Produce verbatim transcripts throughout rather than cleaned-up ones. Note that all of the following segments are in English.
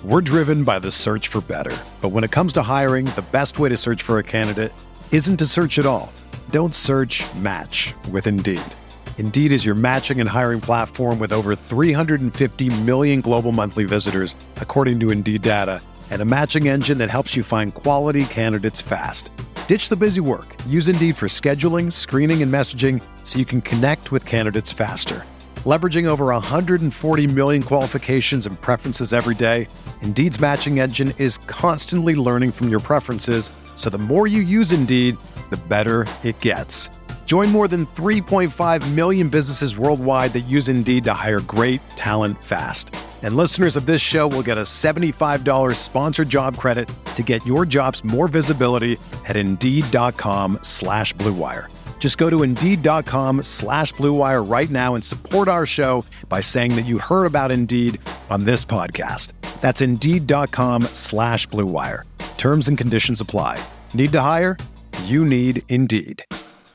We're driven by the search for better. But when it comes to hiring, the best way to search for a candidate isn't to search at all. Don't search, match with Indeed. Indeed is your matching and hiring platform with over three hundred fifty million global monthly visitors, according to Indeed data, and a matching engine that helps you find quality candidates fast. Ditch the busy work. Use Indeed for scheduling, screening, and messaging so you can connect with candidates faster. Leveraging over one hundred forty million qualifications and preferences every day, Indeed's matching engine is constantly learning from your preferences, so the more you use Indeed, the better it gets. Join more than three point five million businesses worldwide that use Indeed to hire great talent fast. And listeners of this show will get a seventy-five dollars sponsored job credit to get your jobs more visibility at Indeed.com slash Blue Wire. Just go to Indeed.com slash Blue Wire right now and support our show by saying that you heard about Indeed on this podcast. That's Indeed.com slash Blue Wire. Terms and conditions apply. Need to hire? You need Indeed.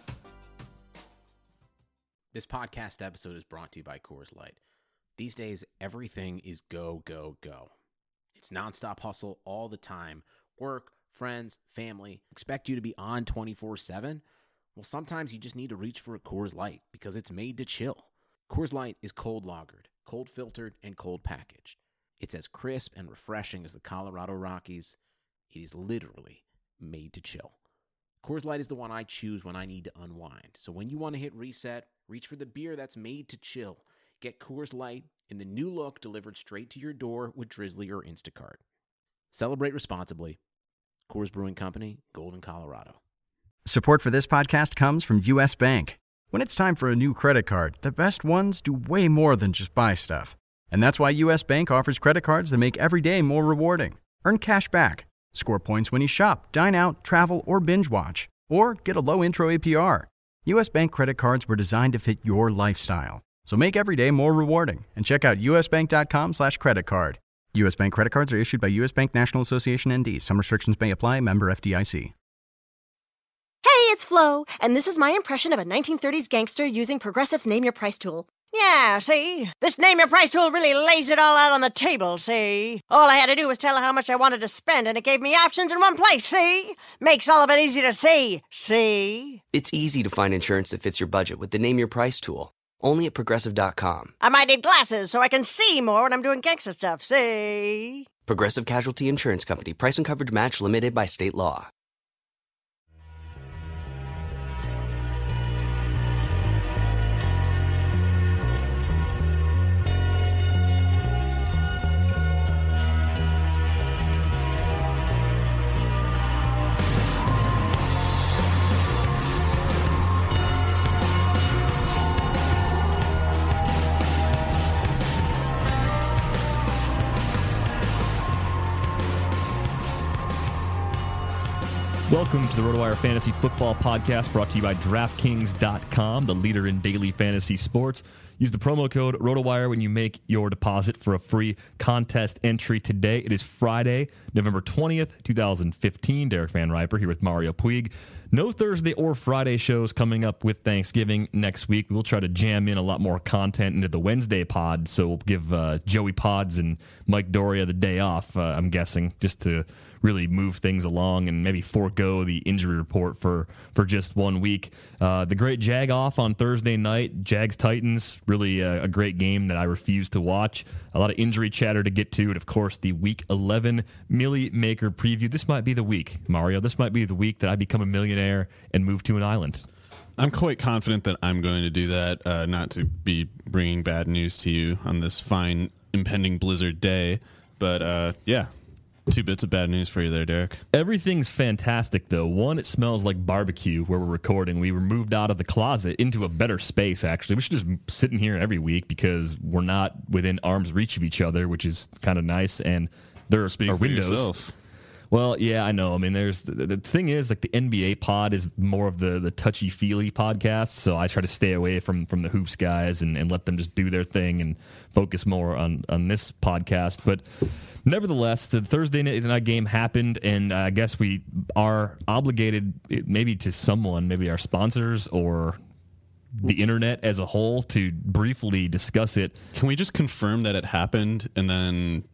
This podcast episode is brought to you by Coors Light. These days, everything is go, go, go. It's nonstop hustle all the time. Work, friends, family, expect you to be on twenty-four seven. Well, sometimes you just need to reach for a Coors Light because it's made to chill. Coors Light is cold lagered, cold filtered, and cold packaged. It's as crisp and refreshing as the Colorado Rockies. It is literally made to chill. Coors Light is the one I choose when I need to unwind. So when you want to hit reset, reach for the beer that's made to chill. Get Coors Light in the new look delivered straight to your door with Drizzly or Instacart. Celebrate responsibly. Coors Brewing Company, Golden, Colorado. Support for this podcast comes from U S. Bank. When it's time for a new credit card, the best ones do way more than just buy stuff. And that's why U S. Bank offers credit cards that make every day more rewarding. Earn cash back, score points when you shop, dine out, travel, or binge watch, or get a low intro A P R. U S. Bank credit cards were designed to fit your lifestyle. So make every day more rewarding and check out usbank.com slash credit card. U S. Bank credit cards are issued by U S. Bank National Association N D. Some restrictions may apply. Member F D I C. Hey, it's Flo, and this is my impression of a nineteen thirties gangster using Progressive's Name Your Price tool. Yeah, see? This Name Your Price tool really lays it all out on the table, see? All I had to do was tell her how much I wanted to spend, and it gave me options in one place, see? Makes all of it easy to see, see? It's easy to find insurance that fits your budget with the Name Your Price tool. Only at Progressive dot com. I might need glasses so I can see more when I'm doing gangster stuff, see? Progressive Casualty Insurance Company. Price and coverage match limited by state law. Welcome to the RotoWire Fantasy Football Podcast, brought to you by DraftKings dot com, the leader in daily fantasy sports. Use the promo code RotoWire when you make your deposit for a free contest entry today. It is Friday, November twentieth, twenty fifteen. Derek Van Riper here with Mario Puig. No Thursday or Friday shows coming up with Thanksgiving next week. We'll try to jam in a lot more content into the Wednesday pod, so we'll give uh, Joey Pods and Mike Doria the day off, uh, I'm guessing, just to really move things along and maybe forego the injury report for, for just one week. Uh, the great Jag off on Thursday night, Jags-Titans, really a, a great game that I refuse to watch. A lot of injury chatter to get to, and of course the Week eleven Millie Maker preview. This might be the week, Mario. This might be the week that I become a millionaire and move to an island. I'm quite confident that I'm going to do that, uh, not to be bringing bad news to you on this fine impending blizzard day, but uh, yeah. Two bits of bad news for you there, Derek. Everything's fantastic, though. One, it smells like barbecue where we're recording. We were moved out of the closet into a better space, actually. We should just sit in here every week because we're not within arm's reach of each other, which is kind of nice. And there are, Speak are for windows. Yourself. Well, yeah, I know. I mean, there's the, the thing is, like, the N B A pod is more of the, the touchy-feely podcast, so I try to stay away from, from the hoops guys and, and let them just do their thing and focus more on, on this podcast. But nevertheless, the Thursday night game happened, and I guess we are obligated maybe to someone, maybe our sponsors or the internet as a whole, to briefly discuss it. Can we just confirm that it happened and then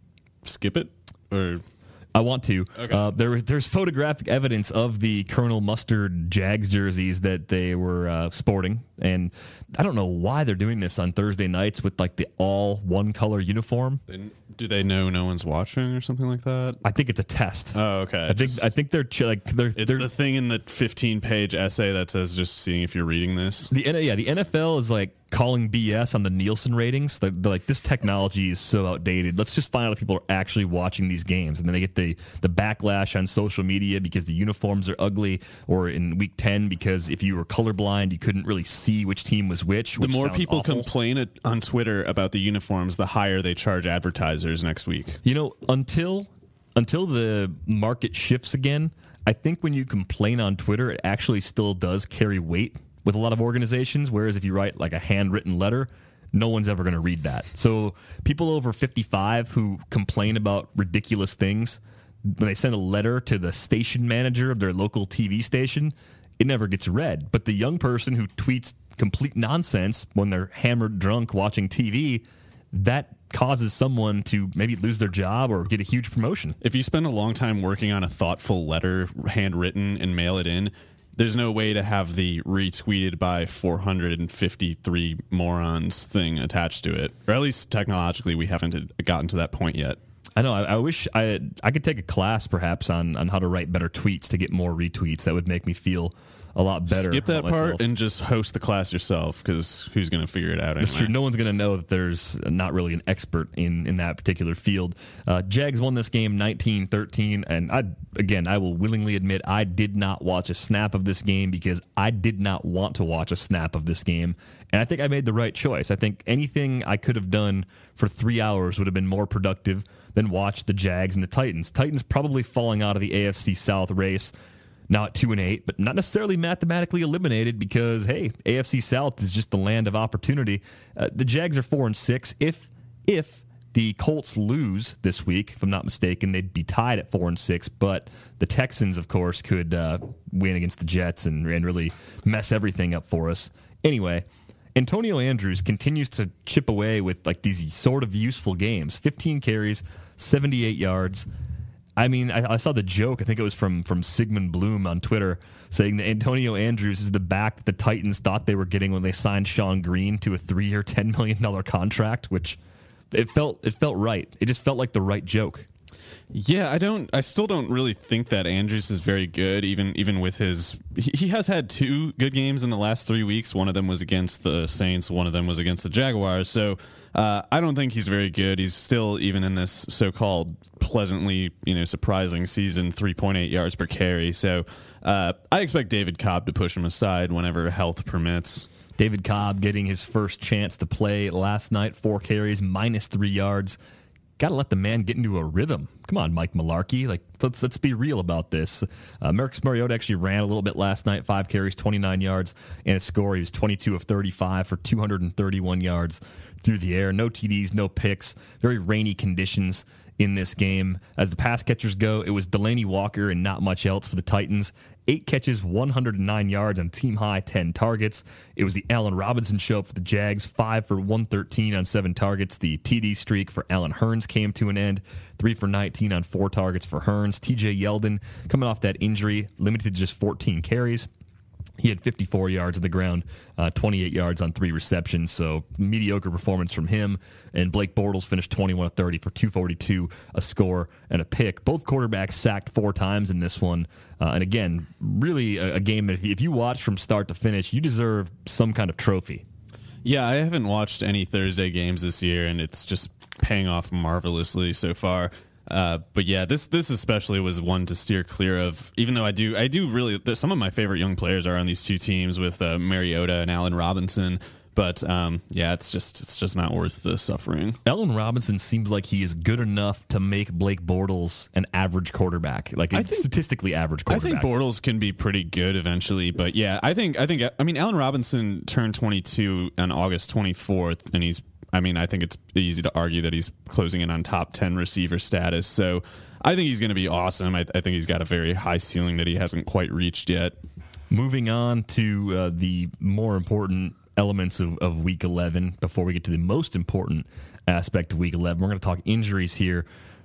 skip it or? I want to. Okay. Uh, there, there's photographic evidence of the Colonel Mustard Jags jerseys that they were uh, sporting, and I don't know why they're doing this on Thursday nights with like the all one color uniform. They, do they know no one's watching or something like that? I think it's a test. Oh, okay. I think Just, I think they're ch- like they're. it's they're, the thing in the fifteen page essay that says just seeing if you're reading this. The yeah, the N F L is like calling B S on the Nielsen ratings. They're, they're like, this technology is so outdated. Let's just find out if people are actually watching these games, and then they get the the backlash on social media because the uniforms are ugly, or in week ten because if you were colorblind, you couldn't really see which team was which. The which more sounds people awful. complain it, on Twitter about the uniforms, the higher they charge advertisers next week. You know, until until the market shifts again, I think when you complain on Twitter, it actually still does carry weight with a lot of organizations, whereas if you write like a handwritten letter, no one's ever going to read that. So people over fifty-five who complain about ridiculous things, when they send a letter to the station manager of their local T V station, it never gets read. But the young person who tweets complete nonsense when they're hammered drunk watching T V, that causes someone to maybe lose their job or get a huge promotion. If you spend a long time working on a thoughtful letter, handwritten, and mail it in, there's no way to have the retweeted by four hundred fifty-three morons thing attached to it. Or at least technologically, we haven't gotten to that point yet. I know. I, I wish I I could take a class perhaps on, on how to write better tweets to get more retweets. That would make me feel a lot better. Skip that about part myself. and just host the class yourself, because who's going to figure it out anyway? It's true. No one's going to know that there's not really an expert in, in that particular field. Uh, Jags won this game nineteen thirteen, and I again, I will willingly admit I did not watch a snap of this game because I did not want to watch a snap of this game, and I think I made the right choice. I think anything I could have done for three hours would have been more productive than watch the Jags and the Titans. Titans probably falling out of the A F C South race. Now at two and eight, but not necessarily mathematically eliminated because, hey, A F C South is just the land of opportunity. Uh, the Jags are four and six. If if the Colts lose this week, if I'm not mistaken, they'd be tied at four and six. But the Texans, of course, could uh, win against the Jets and, and really mess everything up for us. Anyway, Antonio Andrews continues to chip away with like these sort of useful games. fifteen carries, seventy-eight yards. I mean, I, I saw the joke, I think it was from, from Sigmund Bloom on Twitter, saying that Antonio Andrews is the back that the Titans thought they were getting when they signed Sean Green to a three-year, ten million dollars contract, which it felt it felt right. It just felt like the right joke. Yeah, I don't. I still don't really think that Andrews is very good. Even even with his, he, he has had two good games in the last three weeks. One of them was against the Saints. One of them was against the Jaguars. So uh, I don't think he's very good. He's still, even in this so-called pleasantly, you know, surprising season, three point eight yards per carry. So uh, I expect David Cobb to push him aside whenever health permits. David Cobb getting his first chance to play last night, four carries, minus three yards. Got to let the man get into a rhythm. Come on, Mike Mularkey. Like, let's let's be real about this. Uh, Marcus Mariota actually ran a little bit last night, five carries, twenty-nine yards, and a score. He was twenty-two of thirty-five for two hundred thirty-one yards through the air. No T Ds, no picks. Very rainy conditions in this game. As the pass catchers go, it was Delaney Walker and not much else for the Titans. Eight catches, one hundred nine yards on team high, ten targets. It was the Allen Robinson show for the Jags, five for one thirteen on seven targets. The T D streak for Allen Hurns came to an end, three for nineteen on four targets for Hurns. T J Yeldon, coming off that injury, limited to just fourteen carries. He had fifty-four yards on the ground, uh, twenty-eight yards on three receptions, so mediocre performance from him. And Blake Bortles finished twenty-one of thirty for two forty-two, a score and a pick. Both quarterbacks sacked four times in this one. Uh, and again, really a, a game that if you watch from start to finish, you deserve some kind of trophy. Yeah, I haven't watched any Thursday games this year, and it's just paying off marvelously so far. Uh, but yeah, this this especially was one to steer clear of. Even though I do I do really, some of my favorite young players are on these two teams with uh, Mariota and Allen Robinson. But um, yeah, it's just it's just not worth the suffering. Allen Robinson seems like he is good enough to make Blake Bortles an average quarterback, like a I think, statistically average quarterback. I think Bortles can be pretty good eventually, but yeah, I think I think I mean Allen Robinson turned twenty-two on August twenty-fourth, and he's. I mean, I think it's easy to argue that he's closing in on top ten receiver status. So I think he's going to be awesome. I, I think he's got a very high ceiling that he hasn't quite reached yet. Moving on to uh, the more important elements of, of Week eleven, before we get to the most important aspect of Week eleven, we're going to talk injuries here for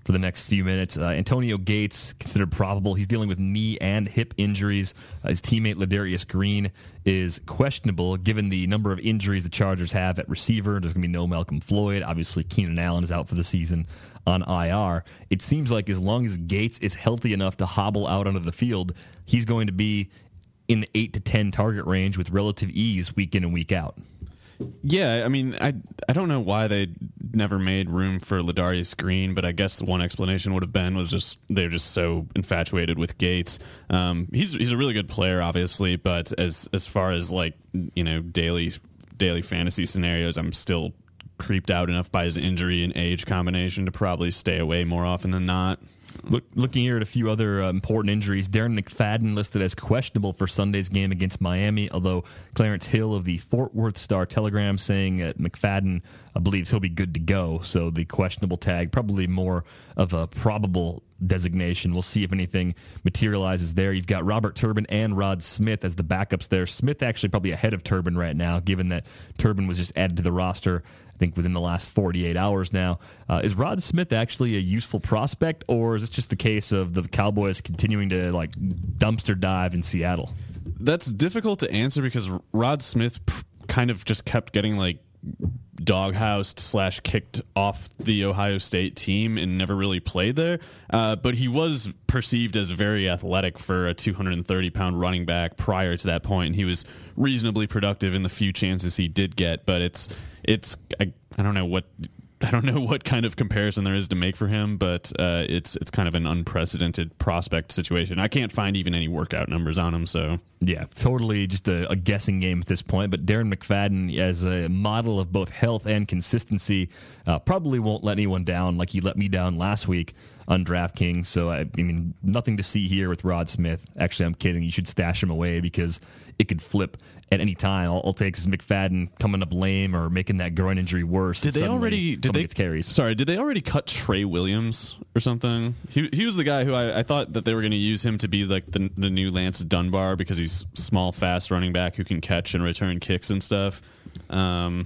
for the next few minutes. Uh, Antonio Gates, considered probable. He's dealing with knee and hip injuries. Uh, his teammate Ladarius Green is questionable given the number of injuries the Chargers have at receiver. There's going to be no Malcolm Floyd. Obviously, Keenan Allen is out for the season on I R. It seems like as long as Gates is healthy enough to hobble out onto the field, he's going to be in the eight to ten target range with relative ease week in and week out. Yeah, I mean, I I don't know why they never made room for Ladarius Green, but I guess the one explanation would have been was just they're just so infatuated with Gates. Um, he's he's a really good player, obviously, but as as far as like you know daily daily fantasy scenarios, I'm still creeped out enough by his injury and age combination to probably stay away more often than not. Look, looking here at a few other uh, important injuries, Darren McFadden listed as questionable for Sunday's game against Miami, although Clarence Hill of the Fort Worth Star-Telegram saying that McFadden uh, believes he'll be good to go, so the questionable tag probably more of a probable designation. We'll see if anything materializes there. You've got Robert Turbin and Rod Smith as the backups there. Smith actually probably ahead of Turbin right now, given that Turbin was just added to the roster I think within the last forty-eight hours now. Uh, is Rod Smith actually a useful prospect, or is it just the case of the Cowboys continuing to like dumpster dive in Seattle? That's difficult to answer because Rod Smith p- kind of just kept getting like doghoused slash kicked off the Ohio State team and never really played there. Uh, but he was perceived as very athletic for a two hundred thirty pound running back prior to that point. And he was reasonably productive in the few chances he did get. But it's it's I, I don't know what I don't know what kind of comparison there is to make for him, but uh, it's it's kind of an unprecedented prospect situation. I can't find even any workout numbers on him, so yeah, totally just a, a guessing game at this point. But Darren McFadden, as a model of both health and consistency, uh, probably won't let anyone down like he let me down last week on DraftKings. So I, I mean, nothing to see here with Rod Smith. Actually, I'm kidding. You should stash him away because it could flip at any time. All, all it takes is McFadden coming up lame or making that groin injury worse. Did they already? Did they gets carries? Sorry, did they already cut Trey Williams or something? He he was the guy who I, I thought that they were going to use him to be like the the new Lance Dunbar because he's small, fast running back who can catch and return kicks and stuff. Um,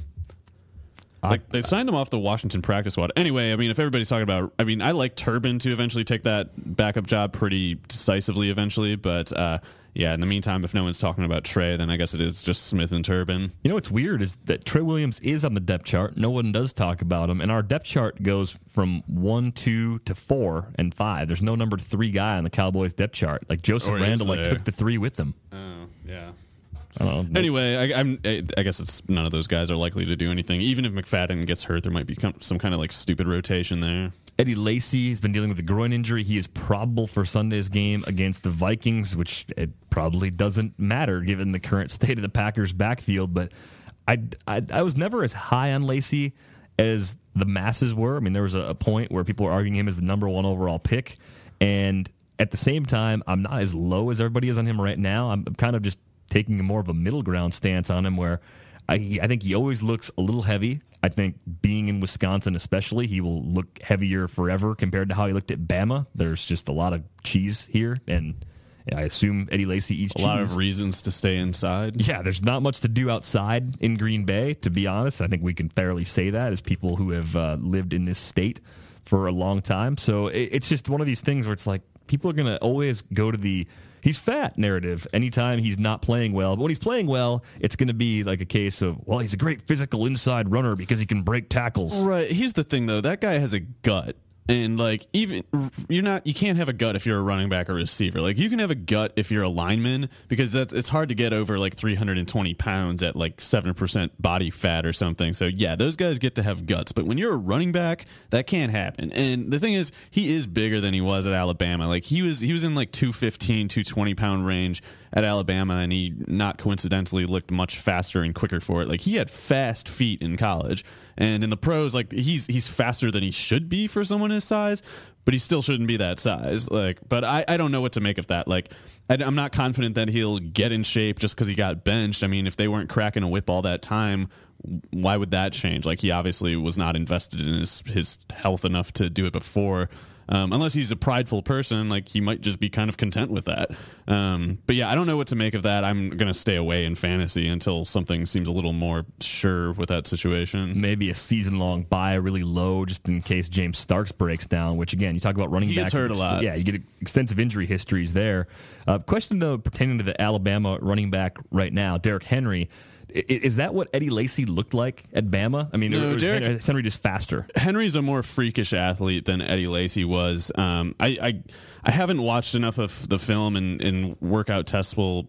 like they signed him off the Washington practice squad. Anyway, I mean, if everybody's talking about, I mean, I like Turbin to eventually take that backup job pretty decisively eventually, but. Uh, Yeah, in the meantime, if no one's talking about Trey, then I guess it is just Smith and Turbin. You know what's weird is that Trey Williams is on the depth chart. No one does talk about him. And our depth chart goes from one, two to four and five. There's no number three guy on the Cowboys depth chart. Like Joseph Or is Randle like there? took the three with them. Oh, yeah. I don't know. Anyway, I, I'm, I guess it's none of those guys are likely to do anything. Even if McFadden gets hurt, there might be some kind of like stupid rotation there. Eddie Lacy has been dealing with a groin injury. He is probable for Sunday's game against the Vikings, which it probably doesn't matter given the current state of the Packers' backfield. But I, I, I was never as high on Lacy as the masses were. I mean, there was a, a point where people were arguing him as the number one overall pick. And at the same time, I'm not as low as everybody is on him right now. I'm kind of just taking a more of a middle ground stance on him where I, I think he always looks a little heavy. I think being in Wisconsin especially, he will look heavier forever compared to how he looked at Bama. There's just a lot of cheese here, and I assume Eddie Lacy eats a cheese. lot of reasons to stay inside. Yeah, there's not much to do outside in Green Bay, to be honest. I think we can fairly say that as people who have uh, lived in this state for a long time. So it, it's just one of these things where it's like people are going to always go to the he's fat narrative anytime he's not playing well. But when he's playing well, it's going to be like a case of, well, he's a great physical inside runner because he can break tackles. Right. Here's the thing, though. That guy has a gut. And like even you're not you can't have a gut if you're a running back or receiver. Like you can have a gut if you're a lineman because that's it's hard to get over like three hundred twenty pounds at like seven percent body fat or something. So yeah, those guys get to have guts. But when you're a running back, that can't happen. And the thing is, he is bigger than he was at Alabama. Like he was he was in like two fifteen, two twenty pound range at Alabama, and he not coincidentally looked much faster and quicker for it. Like he had fast feet in college, and in the pros, like he's he's faster than he should be for someone his size, but he still shouldn't be that size. Like, but I, I don't know what to make of that. Like, I, I'm not confident that he'll get in shape just because he got benched. I mean, if they weren't cracking a whip all that time, why would that change? Like, he obviously was not invested in his his health enough to do it before. Um, unless he's a prideful person, like he might just be kind of content with that. Um, but yeah, I don't know what to make of that. I'm going to stay away in fantasy until something seems a little more sure with that situation. Maybe a season-long buy really low just in case James Starks breaks down, which, again, you talk about running he backs. He gets hurt ex- a lot. Yeah, you get extensive injury histories there. Uh, question, though, pertaining to the Alabama running back right now, Derrick Henry. Is that what Eddie Lacy looked like at Bama? I mean, no, or was Derrick, Henry, Henry just faster? Henry's a more freakish athlete than Eddie Lacy was. Um, I, I I haven't watched enough of the film, and, and workout tests will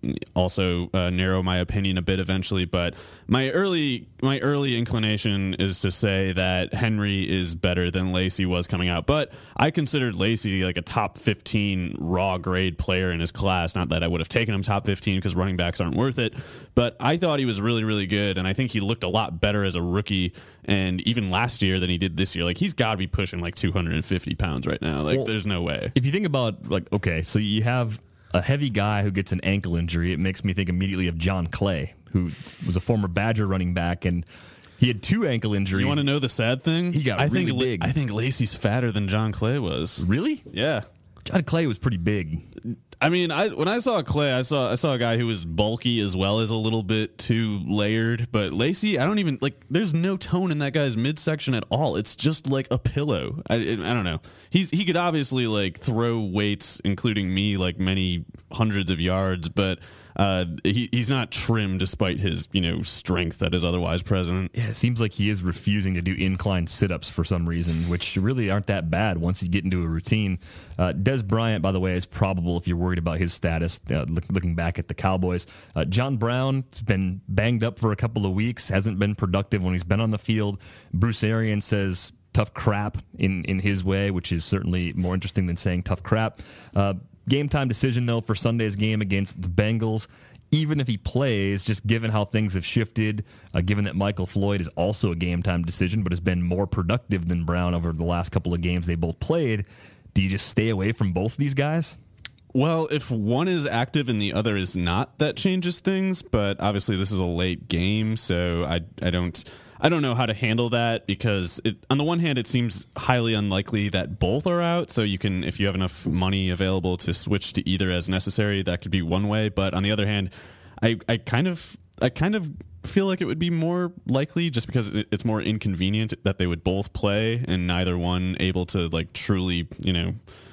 also uh, narrow my opinion a bit eventually. But my early my early inclination is to say that Henry is better than Lacy was coming out. But I considered Lacy like a top fifteen raw grade player in his class. Not that I would have taken him top fifteen because running backs aren't worth it. But I thought he was really, really good. And I think he looked a lot better as a rookie and even last year than he did this year. Like, he's got to be pushing like two hundred fifty pounds right now. Like, well, there's no way. If you think about, like, okay, so you have a heavy guy who gets an ankle injury. It makes me think immediately of John Clay, who was a former Badger running back, and he had two ankle injuries. You want to know the sad thing? He got I really think, big. I think Lacy's fatter than John Clay was. Really? Yeah. John Clay was pretty big. I mean, I when I saw Clay, I saw I saw a guy who was bulky as well as a little bit too layered. But Lacy, I don't even like. There's no tone in that guy's midsection at all. It's just like a pillow. I, I don't know. He's he could obviously like throw weights, including me, like many hundreds of yards, but uh, he he's not trim despite his you know strength that is otherwise present. Yeah, it seems like he is refusing to do incline sit-ups for some reason, which really aren't that bad once you get into a routine. Uh, Des Bryant, by the way, is probable if you're worried about his status, uh, look, looking back at the Cowboys. Uh, John Brown's been banged up for a couple of weeks, hasn't been productive when he's been on the field. Bruce Arians says tough crap in, in his way, which is certainly more interesting than saying tough crap. Uh, game time decision, though, for Sunday's game against the Bengals. Even if he plays, just given how things have shifted, uh, given that Michael Floyd is also a game time decision but has been more productive than Brown over the last couple of games they both played, do you just stay away from both these guys? Well, if one is active and the other is not, that changes things. But obviously, this is a late game, so I I don't I don't know how to handle that because it, on the one hand, it seems highly unlikely that both are out. So you can, if you have enough money available to switch to either as necessary, that could be one way. But on the other hand, I I kind of I kind of feel like it would be more likely just because it's more inconvenient that they would both play and neither one able to like truly you know.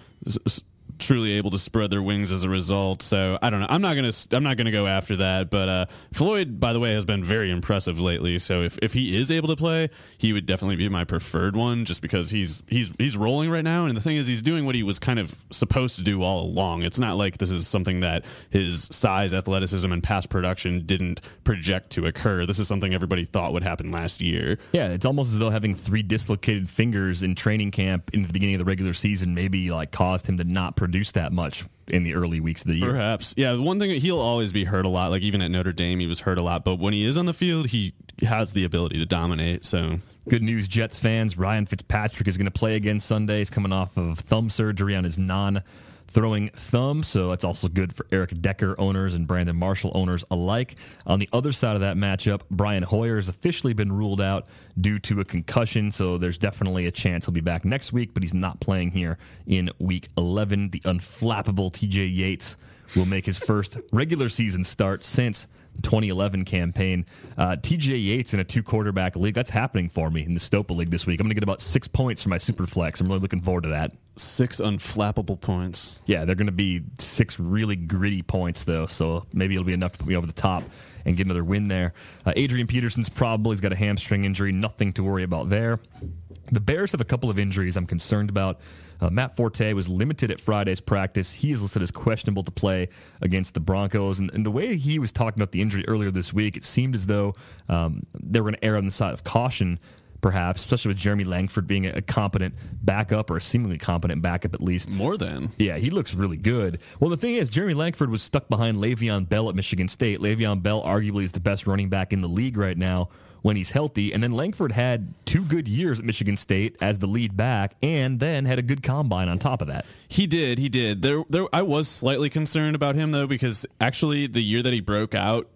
S- truly able to spread their wings as a result. So I don't know. I'm not gonna. I'm not gonna go after that. But uh, Floyd, by the way, has been very impressive lately. So if, if he is able to play, he would definitely be my preferred one, just because he's he's he's rolling right now. And the thing is, he's doing what he was kind of supposed to do all along. It's not like this is something that his size, athleticism, and past production didn't project to occur. This is something everybody thought would happen last year. Yeah, it's almost as though having three dislocated fingers in training camp in the beginning of the regular season maybe like caused him to not produce that much in the early weeks of the year. Perhaps. Yeah, one thing, he'll always be hurt a lot. Like even at Notre Dame, he was hurt a lot. But when he is on the field, he has the ability to dominate. So good news, Jets fans. Ryan Fitzpatrick is going to play again Sunday. He's coming off of thumb surgery on his non-throwing thumb, so that's also good for Eric Decker owners and Brandon Marshall owners alike. On the other side of that matchup, Brian Hoyer has officially been ruled out due to a concussion, so there's definitely a chance he'll be back next week, but he's not playing here in Week eleven. The unflappable T J Yates will make his first regular season start since the twenty eleven campaign. Uh, T J Yates in a two-quarterback league, that's happening for me in the Stopa League this week. I'm going to get about six points for my Superflex. I'm really looking forward to that. Six unflappable points. Yeah, they're going to be six really gritty points, though, so maybe it'll be enough to put me over the top and get another win there. Uh, Adrian Peterson's probably he's got a hamstring injury. Nothing to worry about there. The Bears have a couple of injuries I'm concerned about. Uh, Matt Forte was limited at Friday's practice. He is listed as questionable to play against the Broncos. And, and the way he was talking about the injury earlier this week, it seemed as though um, they were going to err on the side of caution, perhaps, especially with Jeremy Langford being a, a competent backup, or a seemingly competent backup at least. More than. Yeah, he looks really good. Well, the thing is, Jeremy Langford was stuck behind Le'Veon Bell at Michigan State. Le'Veon Bell arguably is the best running back in the league right now when he's healthy. And then Langford had two good years at Michigan State as the lead back, and then had a good combine on top of that. He did, he did. There, there. I was slightly concerned about him, though, because actually the year that he broke out,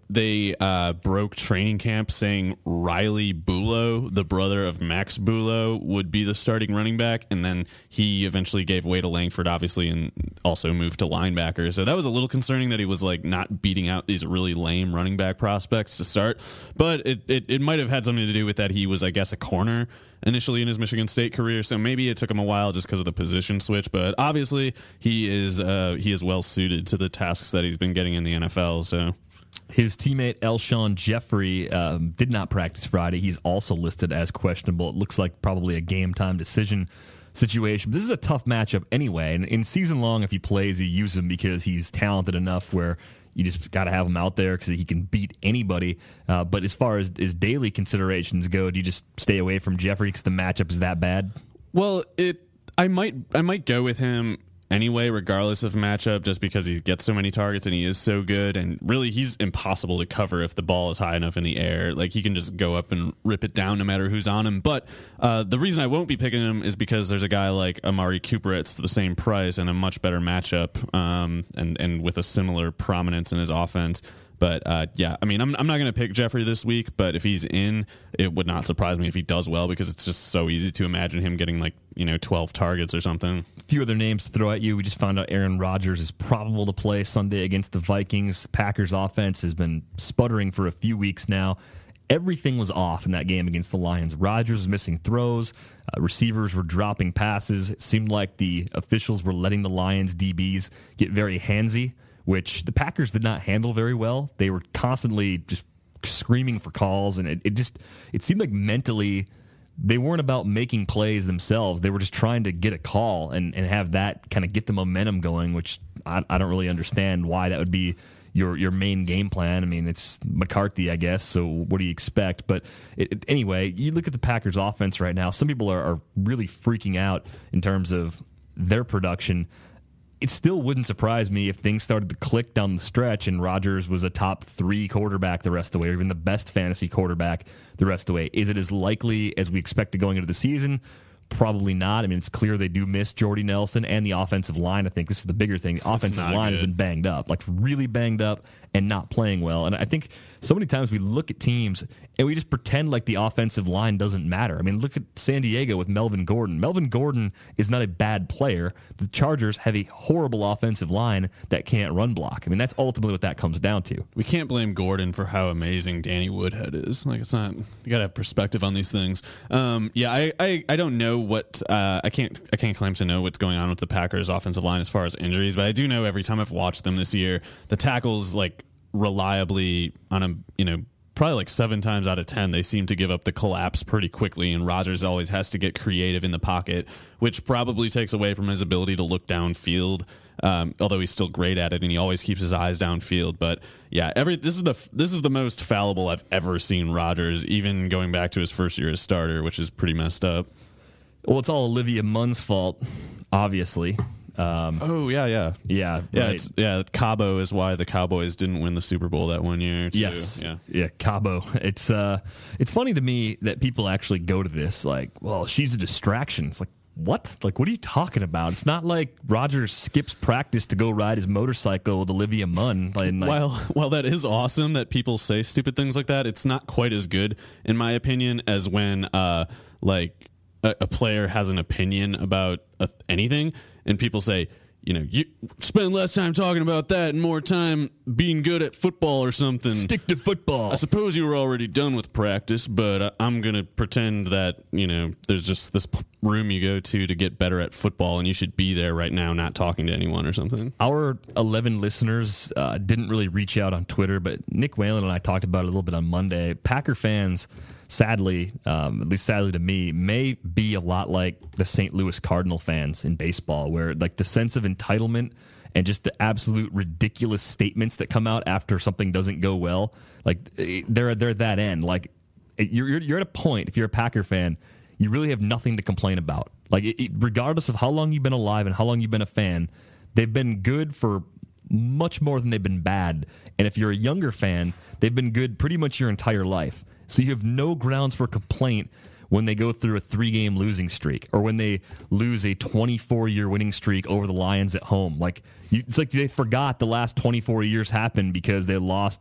they uh, broke training camp saying Riley Bulow, the brother of Max Bulow, would be the starting running back, and then he eventually gave way to Langford, obviously, and also moved to linebacker. So that was a little concerning that he was like not beating out these really lame running back prospects to start. But it it, it might have had something to do with that he was, I guess, a corner initially in his Michigan State career, so maybe it took him a while just because of the position switch. But obviously, he is uh, he is well suited to the tasks that he's been getting in the N F L. So. His teammate Elshon Jeffrey um, did not practice Friday. He's also listed as questionable. It looks like probably a game time decision situation. But this is a tough matchup anyway. And in season long, if he plays, you use him because he's talented enough where you just got to have him out there because he can beat anybody. Uh, but as far as, as daily considerations go, do you just stay away from Jeffrey because the matchup is that bad? Well, it I might I might go with him anyway, regardless of matchup, just because he gets so many targets and he is so good. And really, he's impossible to cover if the ball is high enough in the air. Like, he can just go up and rip it down no matter who's on him. But uh, the reason I won't be picking him is because there's a guy like Amari Cooper at the same price and a much better matchup, um, and, and with a similar prominence in his offense. But, uh, yeah, I mean, I'm I'm not going to pick Jeffrey this week, but if he's in, it would not surprise me if he does well because it's just so easy to imagine him getting, like, you know, twelve targets or something. A few other names to throw at you. We just found out Aaron Rodgers is probable to play Sunday against the Vikings. Packers offense has been sputtering for a few weeks now. Everything was off in that game against the Lions. Rodgers was missing throws. Uh, receivers were dropping passes. It seemed like the officials were letting the Lions D Bs get very handsy, which the Packers did not handle very well. They were constantly just screaming for calls, and it, it just it seemed like mentally they weren't about making plays themselves. They were just trying to get a call and, and have that kind of get the momentum going, which I, I don't really understand why that would be your your main game plan. I mean, it's McCarthy, I guess, so what do you expect? But it, it, anyway, you look at the Packers offense right now, some people are, are really freaking out in terms of their production. It still wouldn't surprise me if things started to click down the stretch and Rodgers was a top three quarterback the rest of the way, or even the best fantasy quarterback the rest of the way. Is it as likely as we expected going into the season? Probably not. I mean, it's clear they do miss Jordy Nelson and the offensive line. I think this is the bigger thing. The offensive line good. has been banged up, like really banged up and not playing well. And I think so many times we look at teams and we just pretend like the offensive line doesn't matter. I mean, look at San Diego with Melvin Gordon. Melvin Gordon is not a bad player. The Chargers have a horrible offensive line that can't run block. I mean, that's ultimately what that comes down to. We can't blame Gordon for how amazing Danny Woodhead is. Like, it's not, you got to have perspective on these things. Um, yeah, I, I, I don't know what, uh, I can't, I can't claim to know what's going on with the Packers offensive line as far as injuries, but I do know every time I've watched them this year, the tackles, like, reliably on a, you know, probably like seven times out of ten, they seem to give up the collapse pretty quickly, and Rodgers always has to get creative in the pocket, which probably takes away from his ability to look downfield. Um, although he's still great at it, and he always keeps his eyes downfield. But yeah, every this is the this is the most fallible I've ever seen Rodgers, even going back to his first year as starter, which is pretty messed up. Well, it's all Olivia Munn's fault, obviously. Um, oh yeah, yeah, yeah, yeah. right. It's, yeah, Cabo is why the Cowboys didn't win the Super Bowl that one year. Too. Yes, yeah, yeah, Cabo. It's uh, it's funny to me that people actually go to this like, well, she's a distraction. It's like, what? Like, what are you talking about? It's not like Rodgers skips practice to go ride his motorcycle with Olivia Munn. Like, while while that is awesome that people say stupid things like that, it's not quite as good, in my opinion, as when uh, like a, a player has an opinion about a, anything. And people say, you know, you spend less time talking about that and more time being good at football or something. Stick to football. I suppose you were already done with practice, but I'm going to pretend that, you know, there's just this room you go to to get better at football, and you should be there right now not talking to anyone or something. Our eleven listeners uh, didn't really reach out on Twitter, but Nick Whalen and I talked about it a little bit on Monday. Packer fans, sadly, um, at least sadly to me, may be a lot like the Saint Louis Cardinal fans in baseball, where like the sense of entitlement and just the absolute ridiculous statements that come out after something doesn't go well, like they're they're at that end. Like you're you're, you're at a point, if you're a Packer fan, you really have nothing to complain about. Like it, it, regardless of how long you've been alive and how long you've been a fan, they've been good for much more than they've been bad. And if you're a younger fan, they've been good pretty much your entire life. So you have no grounds for complaint when they go through a three-game losing streak or when they lose a twenty-four-year winning streak over the Lions at home. Like you, it's like they forgot the last twenty-four years happened because they lost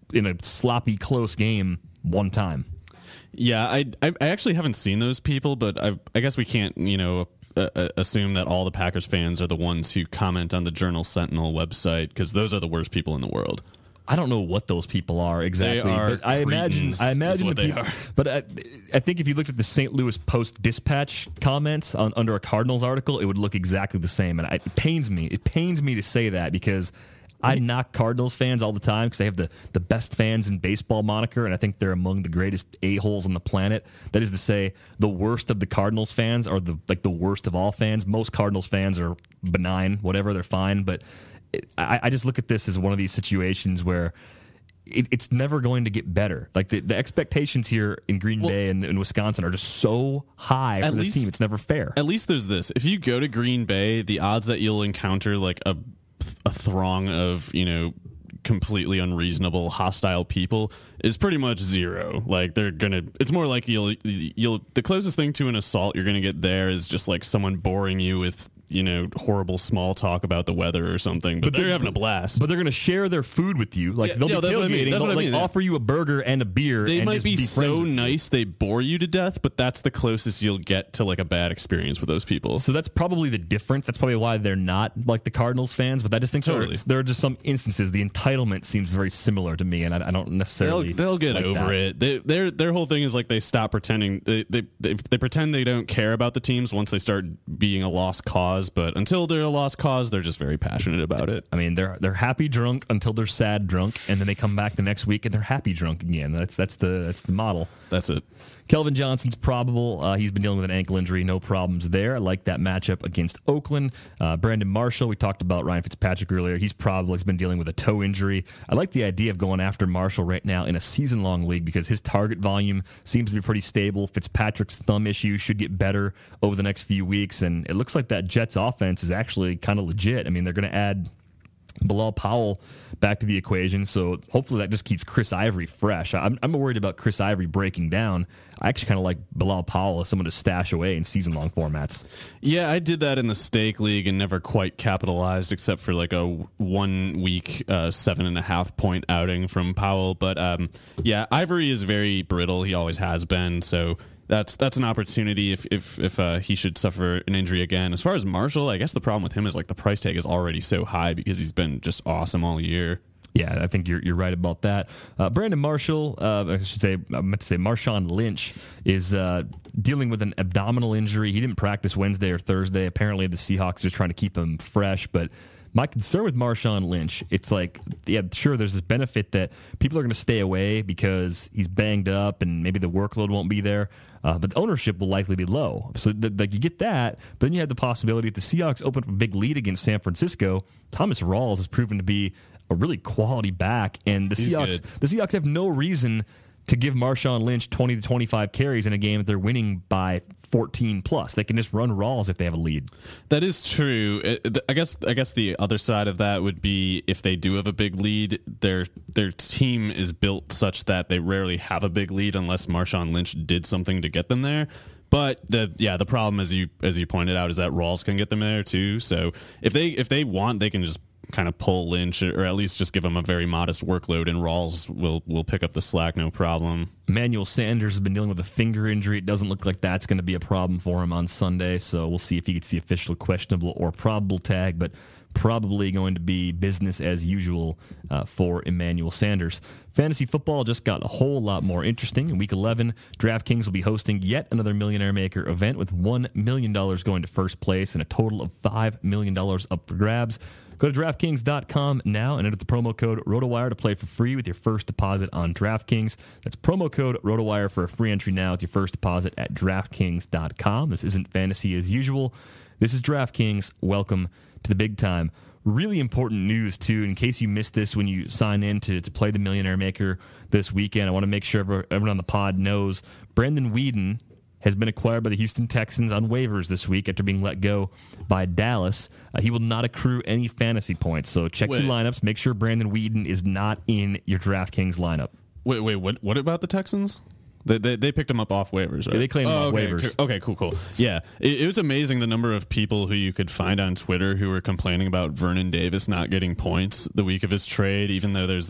in a sloppy, close game one time. Yeah, I I, I actually haven't seen those people, but I I guess we can't, you know, uh, assume that all the Packers fans are the ones who comment on the Journal-Sentinel website, because those are the worst people in the world. I don't know what those people are exactly, they are but I imagine I imagine what the they people, are. But I, I think if you looked at the Saint Louis Post-Dispatch comments on, under a Cardinals article, it would look exactly the same. And I, it pains me. It pains me to say that, because I knock Cardinals fans all the time because they have the, the best fans in baseball moniker, and I think they're among the greatest a-holes on the planet. That is to say, the worst of the Cardinals fans are the like the worst of all fans. Most Cardinals fans are benign, whatever, they're fine. But it, I, I just look at this as one of these situations where It, it's never going to get better. Like the, the expectations here in Green well, Bay and in Wisconsin are just so high for this least, team. It's never fair. At least there's this. If you go to Green Bay, the odds that you'll encounter like a, a throng of, you know, completely unreasonable, hostile people is pretty much zero. Like they're gonna. It's more like you'll you'll the closest thing to an assault you're gonna get there is just like someone boring you with, you know, horrible small talk about the weather or something, but, but they're, they're having a blast. But they're going to share their food with you. Like, yeah, they'll yeah, be tailgating. I mean. They'll like, I mean, offer you a burger and a beer. They and might just be, be so nice they bore you to death, but that's the closest you'll get to like a bad experience with those people. So that's probably the difference. That's probably why they're not like the Cardinals fans, but I just think totally. there, there are just some instances. The entitlement seems very similar to me, and I, I don't necessarily They'll, they'll get like over that. it. They, their their whole thing is like they stop pretending. They, they, they, they pretend they don't care about the teams once they start being a lost cause, but until they're a lost cause, they're just very passionate about it. I mean, they're they're happy drunk until they're sad drunk, and then they come back the next week and they're happy drunk again. That's that's the that's the model. That's it. Kelvin Johnson's probable. Uh, he's been dealing with an ankle injury. No problems there. I like that matchup against Oakland. Uh, Brandon Marshall, we talked about Ryan Fitzpatrick earlier. He's probably he's been dealing with a toe injury. I like the idea of going after Marshall right now in a season-long league because his target volume seems to be pretty stable. Fitzpatrick's thumb issue should get better over the next few weeks, and it looks like that Jets offense is actually kind of legit. I mean, they're going to add Bilal Powell back to the equation, so hopefully that just keeps Chris Ivory fresh. I'm, I'm worried about Chris Ivory breaking down. I actually kind of like Bilal Powell as someone to stash away in season-long formats. Yeah, I did that in the Stake League and never quite capitalized except for like a one-week uh, seven-and-a-half-point outing from Powell. But um, yeah, Ivory is very brittle. He always has been, so That's that's an opportunity if if if uh, he should suffer an injury again. As far as Marshall, I guess the problem with him is like the price tag is already so high because he's been just awesome all year. Yeah, I think you're you're right about that. Uh, Brandon Marshall, uh, I should say, I meant to say Marshawn Lynch is uh, dealing with an abdominal injury. He didn't practice Wednesday or Thursday. Apparently, the Seahawks are trying to keep him fresh, but my concern with Marshawn Lynch, it's like, yeah, sure, there's this benefit that people are going to stay away because he's banged up and maybe the workload won't be there, uh, but the ownership will likely be low. So th- like you get that, but then you have the possibility if the Seahawks open up a big lead against San Francisco, Thomas Rawls has proven to be a really quality back, and the He's Seahawks good. the Seahawks have no reason to give Marshawn Lynch twenty to twenty-five carries in a game that they're winning by fourteen plus. They can just run Rawls if they have a lead. That is true. It, I guess I guess the other side of that would be if they do have a big lead, their their team is built such that they rarely have a big lead unless Marshawn Lynch did something to get them there. But the yeah, the problem as you as you pointed out is that Rawls can get them there too. So if they if they want, they can just kind of pull Lynch or at least just give him a very modest workload, and Rawls will will pick up the slack, no problem. Emmanuel Sanders has been dealing with a finger injury. It doesn't look like that's going to be a problem for him on Sunday, so we'll see if he gets the official questionable or probable tag, but probably going to be business as usual uh, for Emmanuel Sanders. Fantasy football just got a whole lot more interesting. In Week eleven, DraftKings will be hosting yet another Millionaire Maker event with one million dollars going to first place and a total of five million dollars up for grabs. Go to DraftKings dot com now and enter the promo code ROTOWIRE to play for free with your first deposit on DraftKings. That's promo code ROTOWIRE for a free entry now with your first deposit at DraftKings dot com. This isn't fantasy as usual. This is DraftKings. Welcome to the big time. Really important news, too, in case you missed this when you sign in to, to play the Millionaire Maker this weekend. I want to make sure everyone on the pod knows Brandon Weeden has been acquired by the Houston Texans on waivers this week after being let go by Dallas. Uh, he will not accrue any fantasy points, so check Wait. your lineups. Make sure Brandon Weeden is not in your DraftKings lineup. Wait, wait, what? What about the Texans? They they, they picked him up off waivers, right? Yeah, they claimed him oh, off okay, waivers. co- Okay, cool, cool. Yeah, it, it was amazing the number of people who you could find on Twitter who were complaining about Vernon Davis not getting points the week of his trade, even though there's that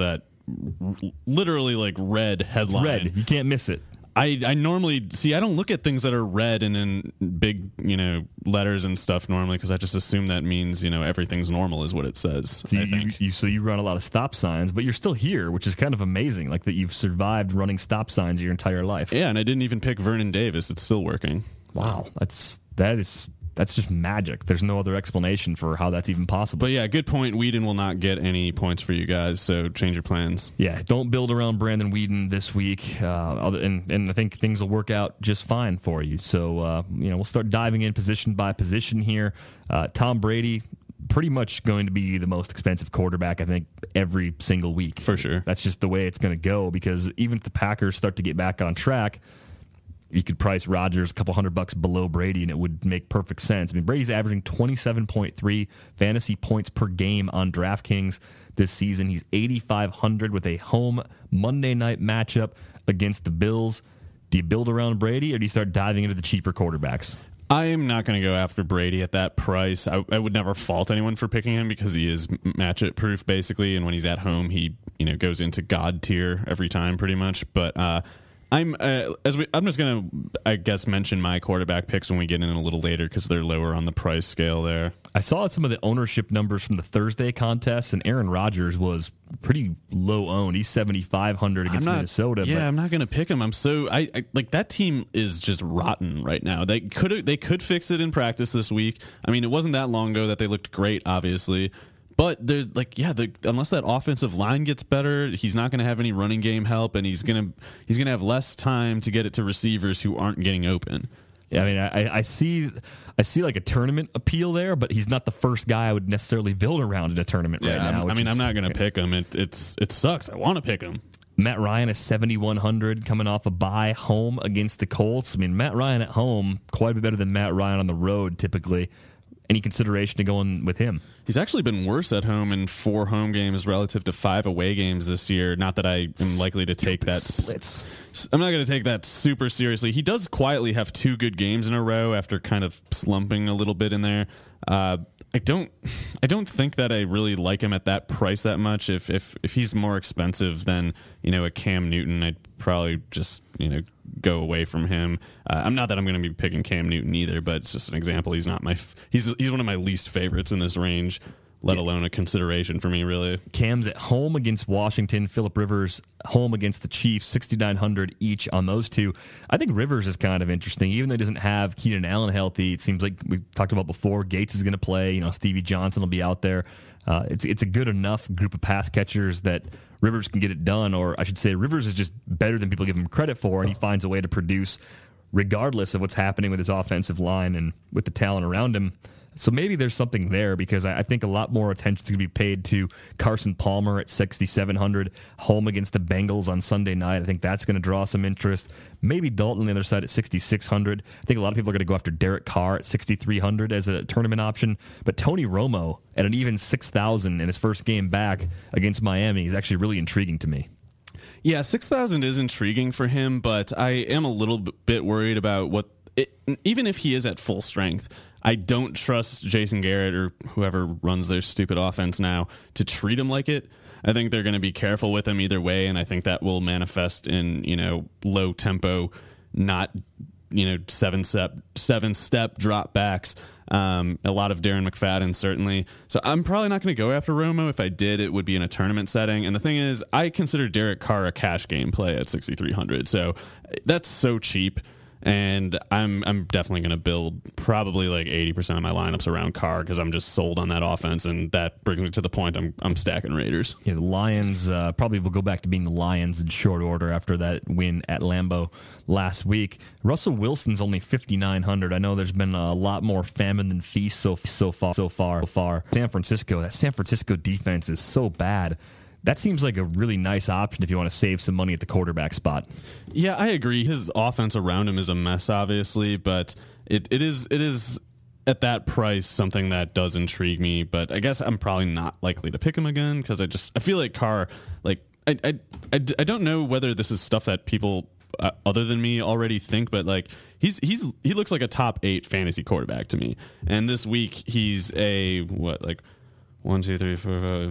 literally like red headline. Red. You can't miss it. I, I normally see I don't look at things that are red and in big, you know, letters and stuff normally because I just assume that means, you know, everything's normal is what it says. So I you, think. You, so you run a lot of stop signs, but you're still here, which is kind of amazing. Like that you've survived running stop signs your entire life. Yeah, and I didn't even pick Vernon Davis. It's still working. Wow, that's that is that's just magic. There's no other explanation for how that's even possible. But yeah, good point. Whedon will not get any points for you guys, so change your plans. Yeah, don't build around Brandon Whedon this week, uh, and and I think things will work out just fine for you. So uh, you know, we'll start diving in position by position here. Uh, Tom Brady, pretty much going to be the most expensive quarterback, I think, every single week. For sure. That's just the way it's going to go, because even if the Packers start to get back on track, you could price Rodgers a couple hundred bucks below Brady, and it would make perfect sense. I mean, Brady's averaging twenty-seven point three fantasy points per game on DraftKings this season. He's eighty-five hundred with a home Monday night matchup against the Bills. Do you build around Brady, or do you start diving into the cheaper quarterbacks? I am not going to go after Brady at that price. I, I would never fault anyone for picking him because he is matchup proof basically, and when he's at home, he you know goes into God tier every time pretty much. But uh, I'm uh, as we, I'm just gonna I guess mention my quarterback picks when we get in a little later because they're lower on the price scale there. I saw some of the ownership numbers from the Thursday contest, and Aaron Rodgers was pretty low owned. He's seventy-five hundred against not, Minnesota. Yeah, but I'm not gonna pick him. I'm so I, I like that team is just rotten right now. They could they could fix it in practice this week. I mean, it wasn't that long ago that they looked great, obviously. But there's like, yeah, the, unless that offensive line gets better, he's not going to have any running game help, and he's gonna he's gonna have less time to get it to receivers who aren't getting open. Yeah, I mean, I, I see, I see like a tournament appeal there, but he's not the first guy I would necessarily build around in a tournament Yeah, right now. I mean, is, I'm not going to pick him. It it's it sucks. I want to pick him. Matt Ryan is seventy-one hundred coming off a bye home against the Colts. I mean, Matt Ryan at home quite a bit better than Matt Ryan on the road typically. Any consideration to going with him? He's actually been worse at home in four home games relative to five away games this year. Not that I am likely to take that. Splits. I'm not going to take that super seriously. He does quietly have two good games in a row after kind of slumping a little bit in there. Uh, I don't, I don't think that I really like him at that price that much. If if if he's more expensive than you know a Cam Newton, I'd probably just you know go away from him. Uh, I'm not that I'm going to be picking Cam Newton either, but it's just an example. He's not my f- he's he's one of my least favorites in this range, let alone a consideration for me, really. Cam's at home against Washington. Phillip Rivers home against the Chiefs, sixty-nine hundred each on those two. I think Rivers is kind of interesting. Even though he doesn't have Keenan Allen healthy, it seems like we talked about before, Gates is going to play. You know, Stevie Johnson will be out there. Uh, it's it's a good enough group of pass catchers that Rivers can get it done, or I should say Rivers is just better than people give him credit for, and he finds a way to produce regardless of what's happening with his offensive line and with the talent around him. So maybe there's something there, because I think a lot more attention is going to be paid to Carson Palmer at sixty-seven hundred, home against the Bengals on Sunday night. I think that's going to draw some interest. Maybe Dalton on the other side at sixty-six hundred. I think a lot of people are going to go after Derek Carr at sixty-three hundred as a tournament option. But Tony Romo at an even six thousand in his first game back against Miami is actually really intriguing to me. Yeah, six thousand is intriguing for him, but I am a little bit worried about what, it, even if he is at full strength, I don't trust Jason Garrett or whoever runs their stupid offense now to treat him like it. I think they're going to be careful with him either way, and I think that will manifest in, you know, low tempo, not, you know, seven step seven step drop backs. Um, a lot of Darren McFadden, certainly. So I'm probably not going to go after Romo. If I did, it would be in a tournament setting. And the thing is, I consider Derek Carr a cash game play at sixty-three hundred. So that's so cheap. And I'm I'm definitely going to build probably like eighty percent of my lineups around Carr because I'm just sold on that offense, and that brings me to the point I'm I'm stacking Raiders. Yeah, the Lions uh, probably will go back to being the Lions in short order after that win at Lambeau last week. Russell Wilson's only fifty-nine hundred. I know there's been a lot more famine than feast so so far so far so far. San Francisco, that San Francisco defense is so bad. That seems like a really nice option if you want to save some money at the quarterback spot. Yeah, I agree. His offense around him is a mess, obviously, but it, it is it is at that price something that does intrigue me. But I guess I'm probably not likely to pick him again because I just I feel like Carr, like I I, I, I don't know whether this is stuff that people uh, other than me already think, but like he's he's he looks like a top eight fantasy quarterback to me. And this week he's a what like one two three four five.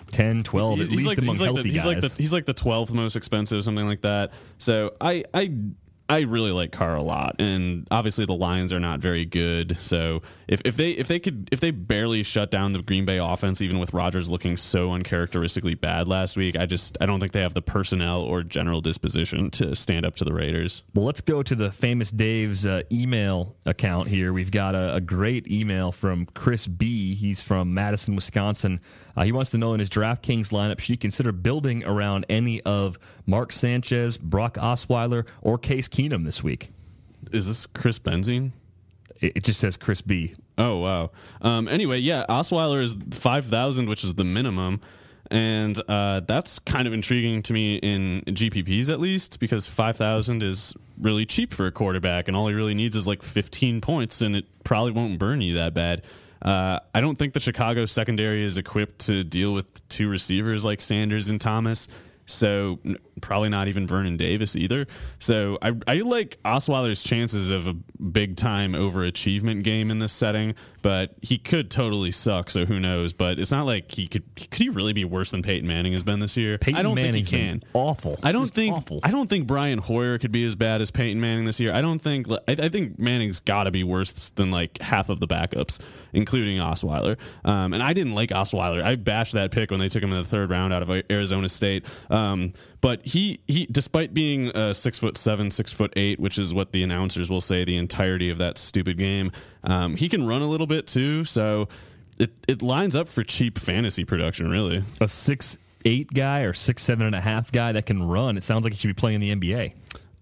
ten, twelve, he's, at least like, among he's like healthy the, he's guys. Like the, he's like the twelfth most expensive, something like that. So I I I really like Carr a lot, and obviously the Lions are not very good. So if, if they if they could if they barely shut down the Green Bay offense, even with Rodgers looking so uncharacteristically bad last week, I just I don't think they have the personnel or general disposition to stand up to the Raiders. Well, let's go to the Famous Dave's uh, email account here. We've got a, a great email from Chris B. He's from Madison, Wisconsin. Uh, he wants to know in his DraftKings lineup, should he consider building around any of Mark Sanchez, Brock Osweiler, or Case Keenum this week? Is this Chris Benzine? It, it just says Chris B. Oh, wow. Um, anyway, yeah, Osweiler is five thousand, which is the minimum. And uh, that's kind of intriguing to me in G P Ps, at least, because five thousand is really cheap for a quarterback, and all he really needs is like fifteen points, and it probably won't burn you that bad. Uh, I don't think the Chicago secondary is equipped to deal with two receivers like Sanders and Thomas. So probably not even Vernon Davis either. So I, I like Osweiler's chances of a big time overachievement game in this setting, but he could totally suck. So who knows? But it's not like he could. Could he really be worse than Peyton Manning has been this year? Peyton I don't Manning's think he can. Awful. I don't Just think. Awful. I don't think Brian Hoyer could be as bad as Peyton Manning this year. I don't think. I, I think Manning's got to be worse than like half of the backups, including Osweiler. Um, and I didn't like Osweiler. I bashed that pick when they took him in the third round out of Arizona State. Um, but he he, despite being uh, six foot seven, six foot eight, which is what the announcers will say the entirety of that stupid game, um, he can run a little bit too. So it it lines up for cheap fantasy production, really. A six eight guy or six seven and a half guy that can run. It sounds like he should be playing in the N B A.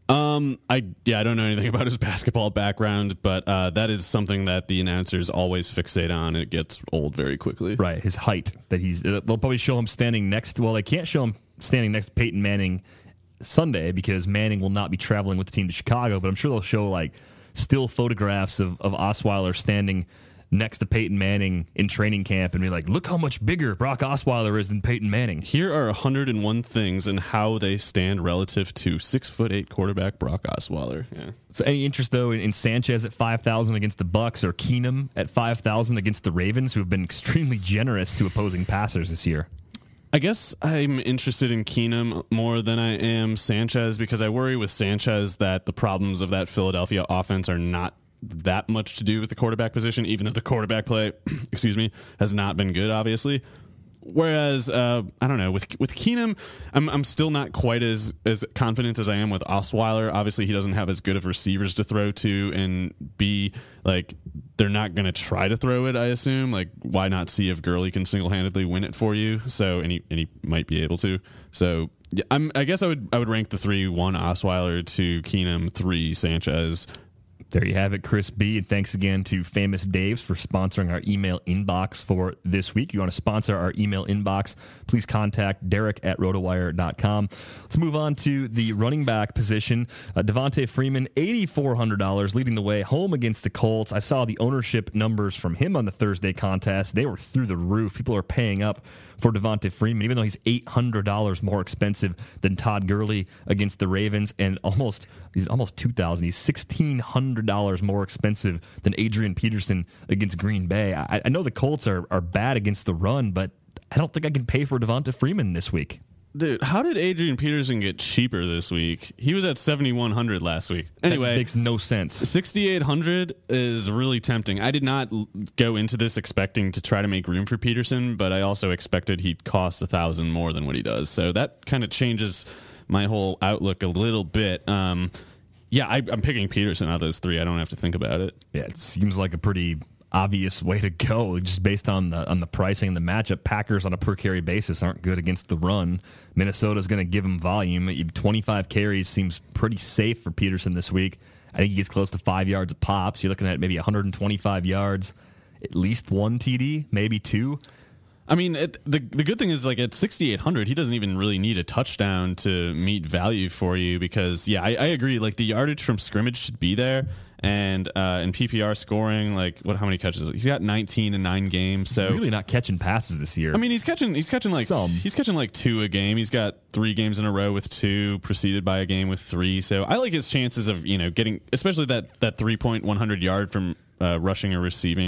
Um, I yeah, I don't know anything about his basketball background, but uh, that is something that the announcers always fixate on. It gets old very quickly. Right, his height. That he's they'll probably show him standing next to. Well, they can't show him standing next to Peyton Manning Sunday because Manning will not be traveling with the team to Chicago. But I'm sure they'll show like still photographs of of Osweiler standing next to Peyton Manning in training camp and be like, look how much bigger Brock Osweiler is than Peyton Manning. Here are one hundred one things and how they stand relative to six foot eight quarterback Brock Osweiler. Yeah. So any interest though in, in Sanchez at five thousand against the Bucks or Keenum at five thousand against the Ravens, who have been extremely generous to opposing passers this year? I guess I'm interested in Keenum more than I am Sanchez because I worry with Sanchez that the problems of that Philadelphia offense are not that much to do with the quarterback position, even though the quarterback play, excuse me, has not been good, obviously. Whereas, uh, I don't know, with with Keenum, I'm I'm still not quite as as confident as I am with Osweiler. Obviously, he doesn't have as good of receivers to throw to, and B, like, they're not going to try to throw it, I assume. Like, why not see if Gurley can single-handedly win it for you? So, and he, and he might be able to. So, yeah, I'm, I guess I would I would rank the three, one Osweiler, two Keenum, three Sanchez. There you have it, Chris B. And thanks again to Famous Dave's for sponsoring our email inbox for this week. If you want to sponsor our email inbox, please contact Derek at rotowire dot com. Let's move on to the running back position. Uh, Devontae Freeman, eight thousand four hundred dollars, leading the way home against the Colts. I saw the ownership numbers from him on the Thursday contest. They were through the roof. People are paying up for Devontae Freeman, even though he's eight hundred dollars more expensive than Todd Gurley against the Ravens, and almost he's almost two thousand dollars. He's sixteen hundred dollars more expensive than Adrian Peterson against Green Bay. I, I know the Colts are, are bad against the run, but I don't think I can pay for Devonta Freeman this week. Dude, how did Adrian Peterson get cheaper this week? He was at seventy-one hundred last week. Anyway, that makes no sense. sixty-eight hundred is really tempting. I did not go into this expecting to try to make room for Peterson, but I also expected he'd cost a thousand more than what he does. So that kind of changes my whole outlook a little bit. Um, yeah, I, I'm picking Peterson out of those three. I don't have to think about it. Yeah, it seems like a pretty obvious way to go, just based on the on the pricing and the matchup. Packers on a per carry basis aren't good against the run. Minnesota's going to give him volume. twenty-five carries seems pretty safe for Peterson this week. I think he gets close to five yards a pop. So you're looking at maybe one hundred twenty-five yards, at least one T D, maybe two. I mean, it, the the good thing is, like, at sixty-eight hundred, he doesn't even really need a touchdown to meet value for you because, yeah, I, I agree. Like, the yardage from scrimmage should be there. And uh, in P P R scoring, like, what? How many catches? He's got nineteen in nine games. So really not catching passes this year. I mean, he's catching. He's catching like Some. he's catching like two a game. He's got three games in a row with two, preceded by a game with three. So I like his chances of, you know, getting, especially that that three point one hundred yard from uh, rushing or receiving.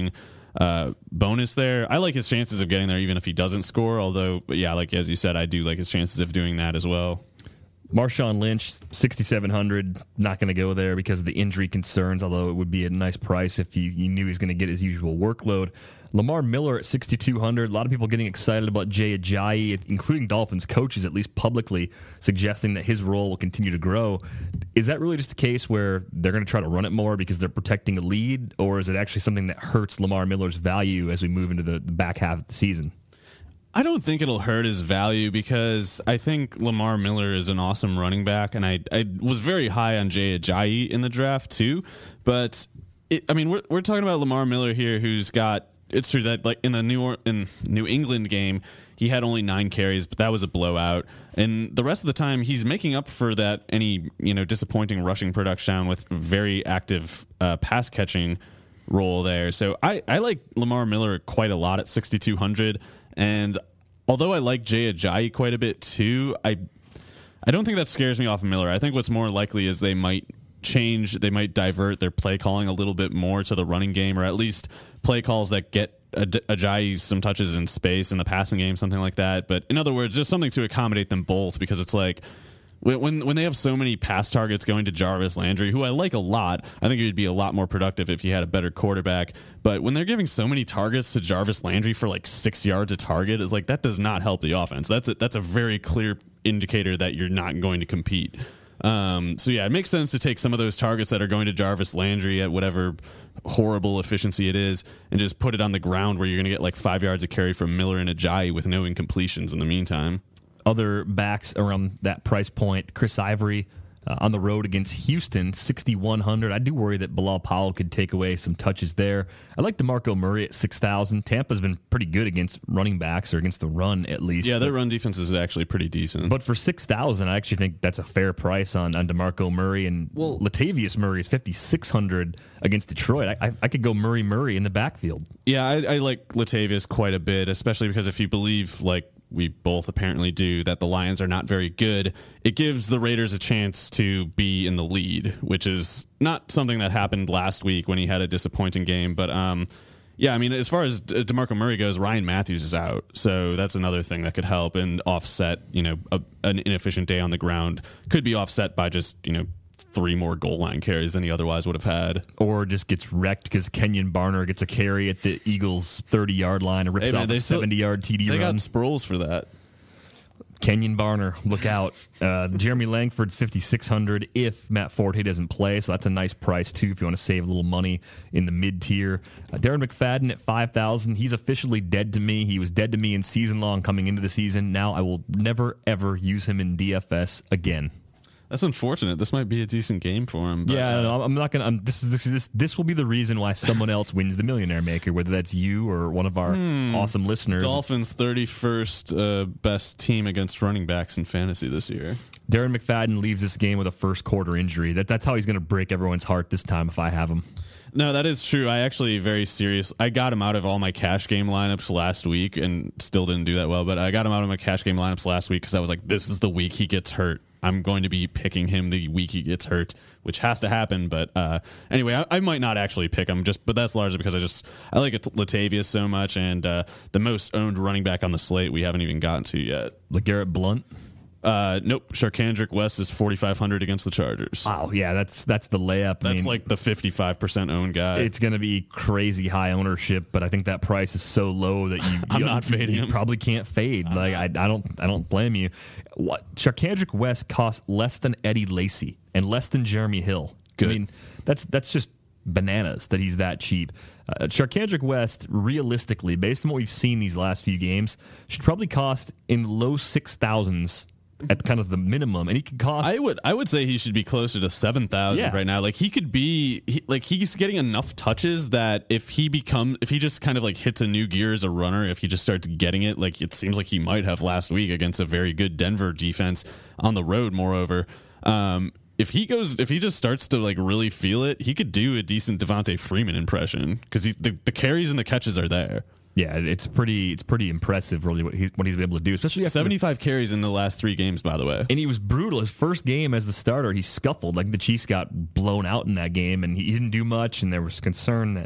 uh, bonus there. I like his chances of getting there even if he doesn't score, although, yeah, like as you said, I do like his chances of doing that as well. Marshawn Lynch, sixty-seven hundred, not going to go there because of the injury concerns, although it would be a nice price if you, you knew he was going to get his usual workload. Lamar Miller at sixty-two hundred, a lot of people getting excited about Jay Ajayi, including Dolphins coaches, at least publicly, suggesting that his role will continue to grow. Is that really just a case where they're going to try to run it more because they're protecting a lead, or is it actually something that hurts Lamar Miller's value as we move into the, the back half of the season? I don't think it'll hurt his value because I think Lamar Miller is an awesome running back, and I I was very high on Jay Ajayi in the draft too. But it, I mean, we're we're talking about Lamar Miller here, who's got. It's true that like in the New or- in New England game, he had only nine carries, but that was a blowout. And the rest of the time, he's making up for that any you know disappointing rushing production with very active uh, pass catching role there. So I I like Lamar Miller quite a lot at sixty-two hundred. And although I like Jay Ajayi quite a bit too, I I don't think that scares me off of Miller. I think what's more likely is they might change, they might divert their play calling a little bit more to the running game, or at least play calls that get Ajayi some touches in space in the passing game, something like that. But in other words, just something to accommodate them both, because it's like when when they have so many pass targets going to Jarvis Landry, who I like a lot, I think he would be a lot more productive if he had a better quarterback. But when they're giving so many targets to Jarvis Landry for like six yards a target, it's like that does not help the offense. That's a, that's a very clear indicator that you're not going to compete. Um, so yeah, it makes sense to take some of those targets that are going to Jarvis Landry at whatever horrible efficiency it is and just put it on the ground where you're going to get like five yards of carry from Miller and Ajayi with no incompletions in the meantime. Other backs around that price point, Chris Ivory uh, on the road against Houston, sixty-one hundred. I do worry that Bilal Powell could take away some touches there. I like DeMarco Murray at six thousand. Tampa's been pretty good against running backs, or against the run at least. Yeah, their but, run defense is actually pretty decent. But for six thousand, I actually think that's a fair price on, on DeMarco Murray. And well, Latavius Murray is fifty-six hundred against Detroit. I, I, I could go Murray Murray in the backfield. Yeah, I, I like Latavius quite a bit, especially because if you believe, like we both apparently do, that the Lions are not very good, it gives the Raiders a chance to be in the lead, which is not something that happened last week when he had a disappointing game. But um, yeah, I mean, as far as DeMarco Murray goes, Ryan Matthews is out, so that's another thing that could help and offset, you know, a, an inefficient day on the ground could be offset by just, you know, three more goal line carries than he otherwise would have had. Or just gets wrecked because Kenyon Barner gets a carry at the Eagles' thirty-yard line and rips hey man, off a seventy-yard T D they run. They got Sproles for that. Kenyon Barner, look out. Uh, Jeremy Langford's fifty-six hundred if Matt Forte doesn't play, so that's a nice price too if you want to save a little money in the mid-tier. Uh, Darren McFadden at five thousand. He's officially dead to me. He was dead to me in season long coming into the season. Now I will never, ever use him in D F S again. That's unfortunate. This might be a decent game for him. But, yeah, uh, no, I'm not gonna. I'm, this is this, this. This will be the reason why someone else wins the Millionaire Maker, whether that's you or one of our hmm, awesome listeners. Dolphins' thirty-first uh, best team against running backs in fantasy this year. Darren McFadden leaves this game with a first quarter injury. That that's how he's going to break everyone's heart this time if I have him. No, that is true. I actually very serious. I got him out of all my cash game lineups last week and still didn't do that well. But I got him out of my cash game lineups last week because I was like, this is the week he gets hurt. I'm going to be picking him the week he gets hurt, which has to happen. But uh, anyway, I, I might not actually pick him, just but that's largely because I just I like Latavius so much, and uh, the most owned running back on the slate we haven't even gotten to yet. LeGarrette Blount. Uh, nope. Charkandrick West is forty-five hundred against the Chargers. Wow, yeah, that's that's the layup. That's I mean, like the fifty-five percent owned guy. It's going to be crazy high ownership, but I think that price is so low that you, I'm you, not fading you him. Probably can't fade. I'm like I, I don't I don't blame you. What Charkandrick West costs less than Eddie Lacy and less than Jeremy Hill. Good. I mean, that's that's just bananas that he's that cheap. Uh, Charkandrick West, realistically, based on what we've seen these last few games, should probably cost in low six thousands at kind of the minimum, and he could cost. I would I would say he should be closer to seven thousand yeah. right now. Like he could be he, like he's getting enough touches that if he become if he just kind of like hits a new gear as a runner, if he just starts getting it, like it seems like he might have last week against a very good Denver defense on the road. Moreover, um, if he goes if he just starts to like really feel it, he could do a decent Devontae Freeman impression because the the carries and the catches are there. Yeah, it's pretty it's pretty impressive, really, what he's, what he's been able to do. Especially after seventy-five carries in the last three games, by the way. And he was brutal. His first game as the starter, he scuffled. Like the Chiefs got blown out in that game, and he didn't do much, and there was concern that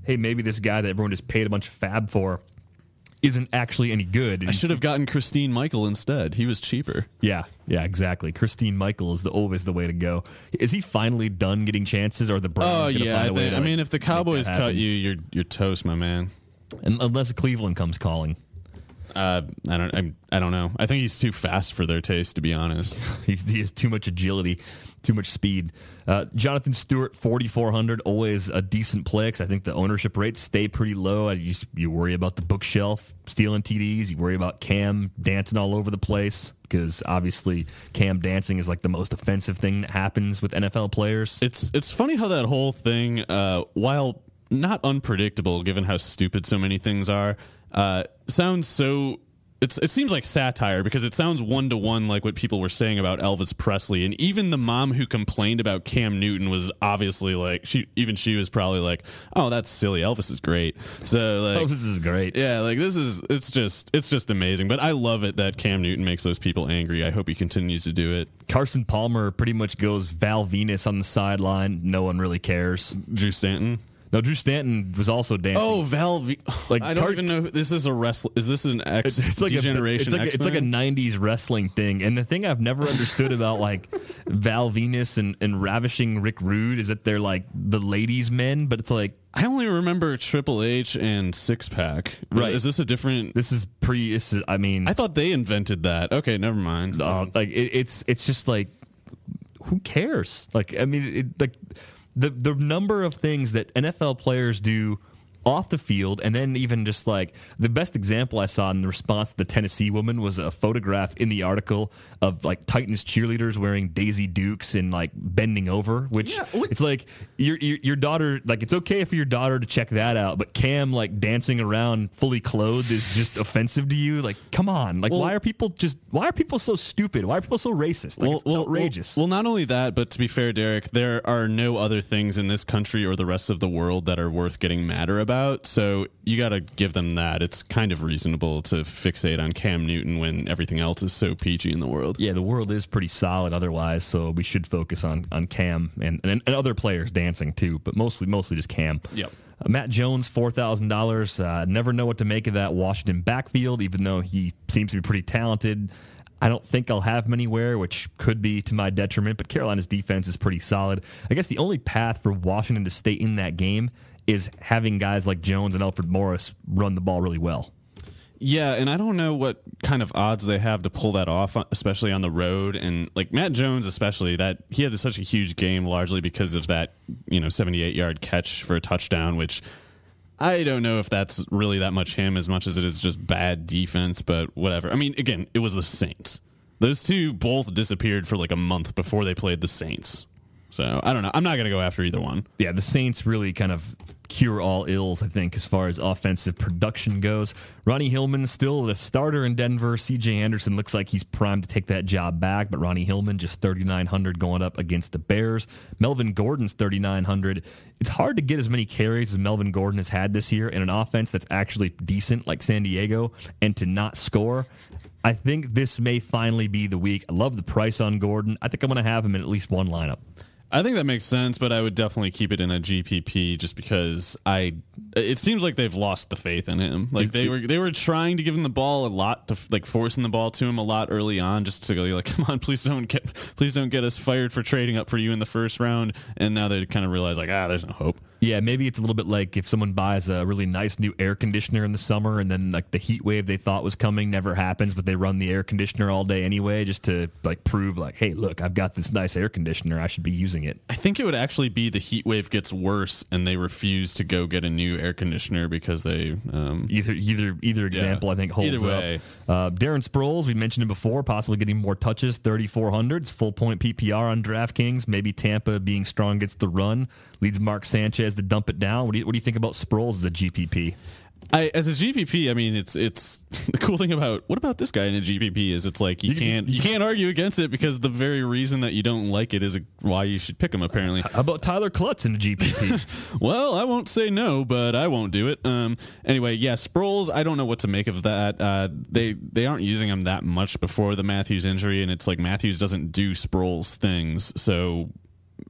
hey, maybe this guy that everyone just paid a bunch of fab for isn't actually any good. And I should have gotten Christine Michael instead. He was cheaper. Yeah, yeah, exactly. Christine Michael is the, always the way to go. Is he finally done getting chances, or the Browns? Oh gonna yeah, find I, a way think, to, I like, mean, if the Cowboys cut happen? you, you're you're toast, my man. And, unless Cleveland comes calling. Uh, I don't. I, I don't know. I think he's too fast for their taste, to be honest. He's, he has too much agility, too much speed. Uh, Jonathan Stewart, forty-four hundred, always a decent play because I think the ownership rates stay pretty low. I just, you worry about the bookshelf stealing T Ds. You worry about Cam dancing all over the place because obviously Cam dancing is like the most offensive thing that happens with N F L players. It's it's funny how that whole thing, uh, while not unpredictable, given how stupid so many things are, uh, sounds so. It's, it seems like satire because it sounds one-to-one like what people were saying about Elvis Presley. And even the mom who complained about Cam Newton was obviously like, she even she was probably like, oh, that's silly. Elvis is great. So like, Elvis is great. Yeah, like this is, it's just, it's just amazing. But I love it that Cam Newton makes those people angry. I hope he continues to do it. Carson Palmer pretty much goes Val Venus on the sideline. No one really cares. Drew Stanton. No, Drew Stanton was also dancing. Oh, Val. V- Like, I don't Car- even know. This is a wrestler. Is this an X It's, it's like degeneration? A, it's, like a, it's like a nineties wrestling thing. And the thing I've never understood about like Val Venus and, and Ravishing Rick Rude is that they're like the ladies' men, but it's like, I only remember Triple H and Six Pack. Right. Is this a different? this is pre. This is, I mean, I thought they invented that. Okay, never mind. uh, like it, it's it's just like, who cares? Like, I mean, it, like the the number of things that N F L players do off the field, and then even just like the best example I saw in the response to the Tennessee woman was a photograph in the article of like Titans cheerleaders wearing Daisy Dukes and like bending over, which Yeah, what- it's like your, your your daughter, like it's okay for your daughter to check that out, but Cam like dancing around fully clothed is just offensive to you. Like, come on, like Well- why are people just why are people so stupid? Why are people so racist? Like, it's outrageous. Well, well, not only that, but to be fair, Derek, there are no other things in this country or the rest of the world that are worth getting madder about. So you got to give them that. It's kind of reasonable to fixate on Cam Newton when everything else is so peachy in the world. Yeah, the world is pretty solid otherwise, so we should focus on on Cam and and, and other players dancing too, but mostly mostly just Cam. Yep. Uh, Matt Jones, four thousand uh, dollars. Never know what to make of that Washington backfield, even though he seems to be pretty talented. I don't think I'll have him anywhere, which could be to my detriment, but Carolina's defense is pretty solid. I guess the only path for Washington to stay in that game is having guys like Jones and Alfred Morris run the ball really well. Yeah, and I don't know what kind of odds they have to pull that off, especially on the road. And like Matt Jones, especially, that he had such a huge game largely because of that, you know, seventy-eight yard catch for a touchdown, which I don't know if that's really that much him as much as it is just bad defense, but whatever. I mean, again, it was the Saints. Those two both disappeared for like a month before they played the Saints. So I don't know. I'm not going to go after either one. Yeah, the Saints really kind of cure all ills, I think, as far as offensive production goes. Ronnie Hillman still the starter in Denver. C J Anderson looks like he's primed to take that job back, but Ronnie Hillman just thirty-nine hundred going up against the Bears. Melvin Gordon's thirty-nine hundred. It's hard to get as many carries as Melvin Gordon has had this year in an offense that's actually decent like San Diego, and to not score. I think this may finally be the week. I love the price on Gordon. I think I'm going to have him in at least one lineup. I think that makes sense, but I would definitely keep it in a G P P just because I. It seems like they've lost the faith in him. Like they were, they were trying to give him the ball a lot, to like forcing the ball to him a lot early on, just to go like, come on, please don't get, please don't get us fired for trading up for you in the first round. And now they kind of realize like, ah, there's no hope. Yeah, maybe it's a little bit like if someone buys a really nice new air conditioner in the summer and then like the heat wave they thought was coming never happens, but they run the air conditioner all day anyway just to like prove like, hey, look, I've got this nice air conditioner. I should be using it. I think it would actually be the heat wave gets worse and they refuse to go get a new air conditioner because they um, Either either either example, Yeah. I think, holds Either way. up. Uh, Darren Sproles, we mentioned him before, possibly getting more touches, thirty-four hundred. It's full point P P R on DraftKings. Maybe Tampa being strong against the run leads Mark Sanchez to dump it down. What do you, what do you think about Sproles as a G P P? I, as a G P P, I mean, it's it's the cool thing about what about this guy in a G P P is it's like you, You- can't you can't argue against it because the very reason that you don't like it is a, why you should pick him. Apparently, How about Tyler Klutz in the G P P? well, I won't say no, but I won't do it. Um. Anyway, yeah, Sproles. I don't know what to make of that. Uh, they they aren't using him that much before the Matthews injury, and it's like Matthews doesn't do Sproles things, so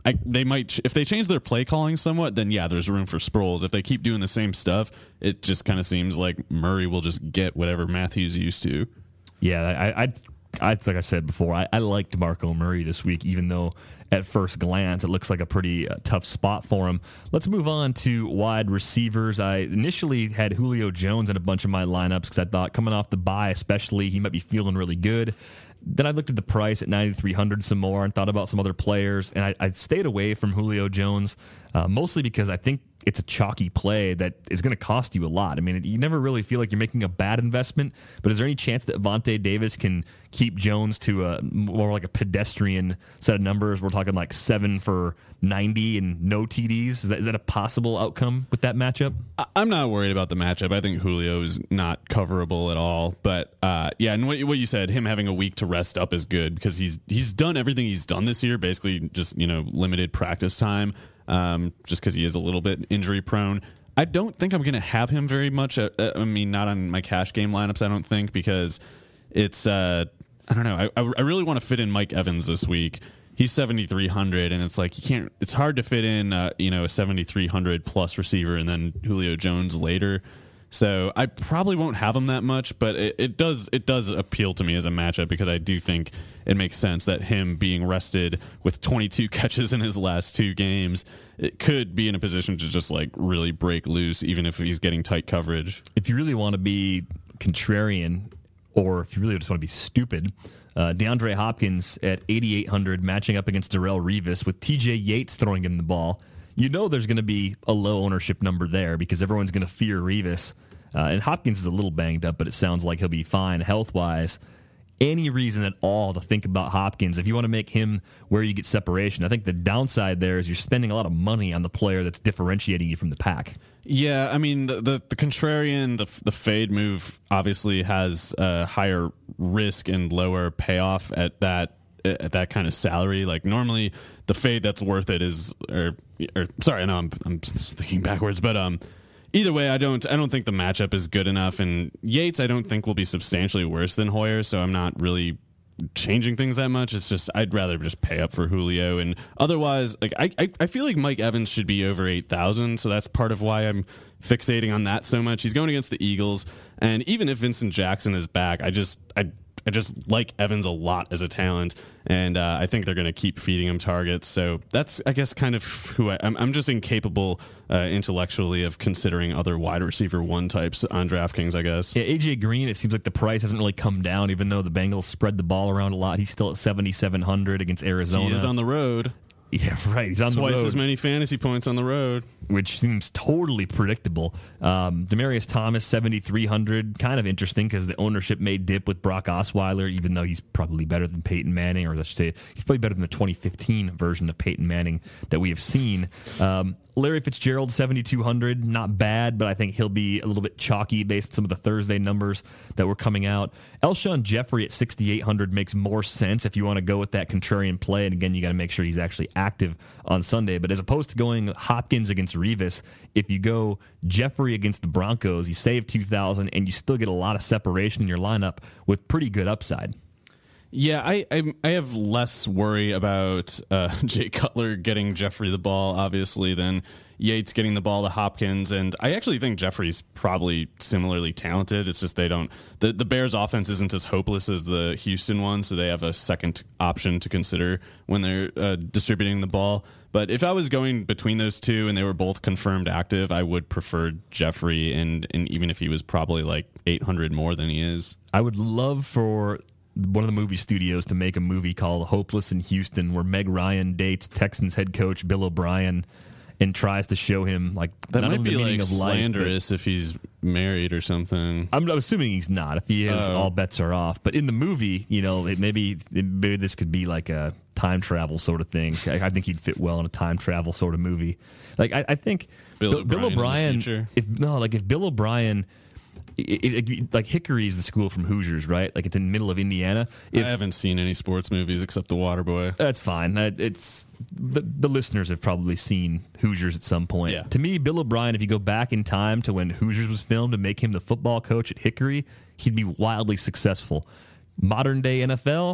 I, they might ch- if they change their play calling somewhat, then yeah, there's room for Sproles. If they keep doing the same stuff, it just kind of seems like Murray will just get whatever Matthews used to. Yeah, I, I, I like I said before, I, I liked Marco Murray this week, even though at first glance it looks like a pretty uh, tough spot for him. Let's move on to wide receivers. I initially had Julio Jones in a bunch of my lineups because I thought coming off the bye, especially, he might be feeling really good. Then I looked at the price at ninety-three hundred some more and thought about some other players, and I, I stayed away from Julio Jones, uh, mostly because I think it's a chalky play that is going to cost you a lot. I mean, you never really feel like you're making a bad investment, but is there any chance that Vontae Davis can keep Jones to a more like a pedestrian set of numbers? We're talking like seven for ninety and no T Ds. Is that, is that a possible outcome with that matchup? I'm not worried about the matchup. I think Julio is not coverable at all. But uh, yeah, and what, what you said, him having a week to rest up is good because he's he's done everything he's done this year, basically just, you know, limited practice time. Um, just because he is a little bit injury prone. I don't think I'm going to have him very much. Uh, I mean, not on my cash game lineups, I don't think, because it's, uh, I don't know. I, I really want to fit in Mike Evans this week. He's seventy-three hundred, and it's like you can't, it's hard to fit in, uh, you know, a seventy-three hundred plus receiver and then Julio Jones later. So I probably won't have him that much, but it, it does it does appeal to me as a matchup because I do think it makes sense that him being rested with twenty-two catches in his last two games, it could be in a position to just like really break loose, even if he's getting tight coverage. If you really want to be contrarian, or if you really just want to be stupid, uh, DeAndre Hopkins at eighty-eight hundred matching up against Darrelle Revis with T J Yates throwing him the ball. You know there's going to be a low ownership number there because everyone's going to fear Revis. Uh, and Hopkins is a little banged up, but it sounds like he'll be fine health-wise. Any reason at all to think about Hopkins, if you want to make him where you get separation, I think the downside there is you're spending a lot of money on the player that's differentiating you from the pack. Yeah, I mean, the the, the contrarian, the, the fade move obviously has a higher risk and lower payoff at that at that kind of salary. Like normally the fade that's worth it is, or, or sorry, no, I'm I'm thinking backwards, but um. Either way, I don't I don't think the matchup is good enough, and Yates I don't think will be substantially worse than Hoyer, so I'm not really changing things that much. It's just I'd rather just pay up for Julio, and otherwise, like I I, I feel like Mike Evans should be over eight thousand, so that's part of why I'm fixating on that so much. He's going against the Eagles, and even if Vincent Jackson is back, I just I I just like Evans a lot as a talent, and uh, I think they're going to keep feeding him targets. So that's, I guess, kind of who I, I'm. I'm just incapable uh, intellectually of considering other wide receiver one types on DraftKings, I guess. Yeah, A J Green, it seems like the price hasn't really come down, even though the Bengals spread the ball around a lot. He's still at seventy-seven hundred against Arizona. He is on the road. Yeah, right. He's on Twice the road. Twice as many fantasy points on the road. Which seems totally predictable. Um, Demaryius Thomas, seventy-three hundred. Kind of interesting because the ownership may dip with Brock Osweiler, even though he's probably better than Peyton Manning, or let's say he's probably better than the twenty fifteen version of Peyton Manning that we have seen. Um, Larry Fitzgerald, seventy-two hundred. Not bad, but I think he'll be a little bit chalky based on some of the Thursday numbers that were coming out. Elshon Jeffrey at sixty-eight hundred makes more sense if you want to go with that contrarian play. And again, you got to make sure he's actually active on Sunday. But as opposed to going Hopkins against Revis, if you go Jeffrey against the Broncos, you save two thousand and you still get a lot of separation in your lineup with pretty good upside. Yeah, I I, I have less worry about uh, Jay Cutler getting Jeffrey the ball, obviously, than Yates getting the ball to Hopkins. And I actually think Jeffrey's probably similarly talented. It's just they don't the, the Bears offense isn't as hopeless as the Houston one, so they have a second option to consider when they're uh, distributing the ball. But if I was going between those two and they were both confirmed active, I would prefer Jeffrey, and, and even if he was probably like eight hundred more than he is. I would love for one of the movie studios to make a movie called Hopeless in Houston, where Meg Ryan dates Texans head coach Bill O'Brien and tries to show him like that not might only be the meaning like of life, slanderous if he's married or something. I'm, I'm assuming he's not. If he is, oh. all bets are off. But in the movie, you know, it maybe it, maybe this could be like a time travel sort of thing. I, I think he'd fit well in a time travel sort of movie. Like I, I think Bill, Bill, O'Brien Bill O'Brien. If no, like if Bill O'Brien. It, it, it, like Hickory is the school from Hoosiers, right? Like it's in the middle of Indiana. If, I haven't seen any sports movies except The Waterboy. That's fine. It's the, the listeners have probably seen Hoosiers at some point. Yeah. To me, Bill O'Brien, if you go back in time to when Hoosiers was filmed and make him the football coach at Hickory, he'd be wildly successful. Modern day N F L,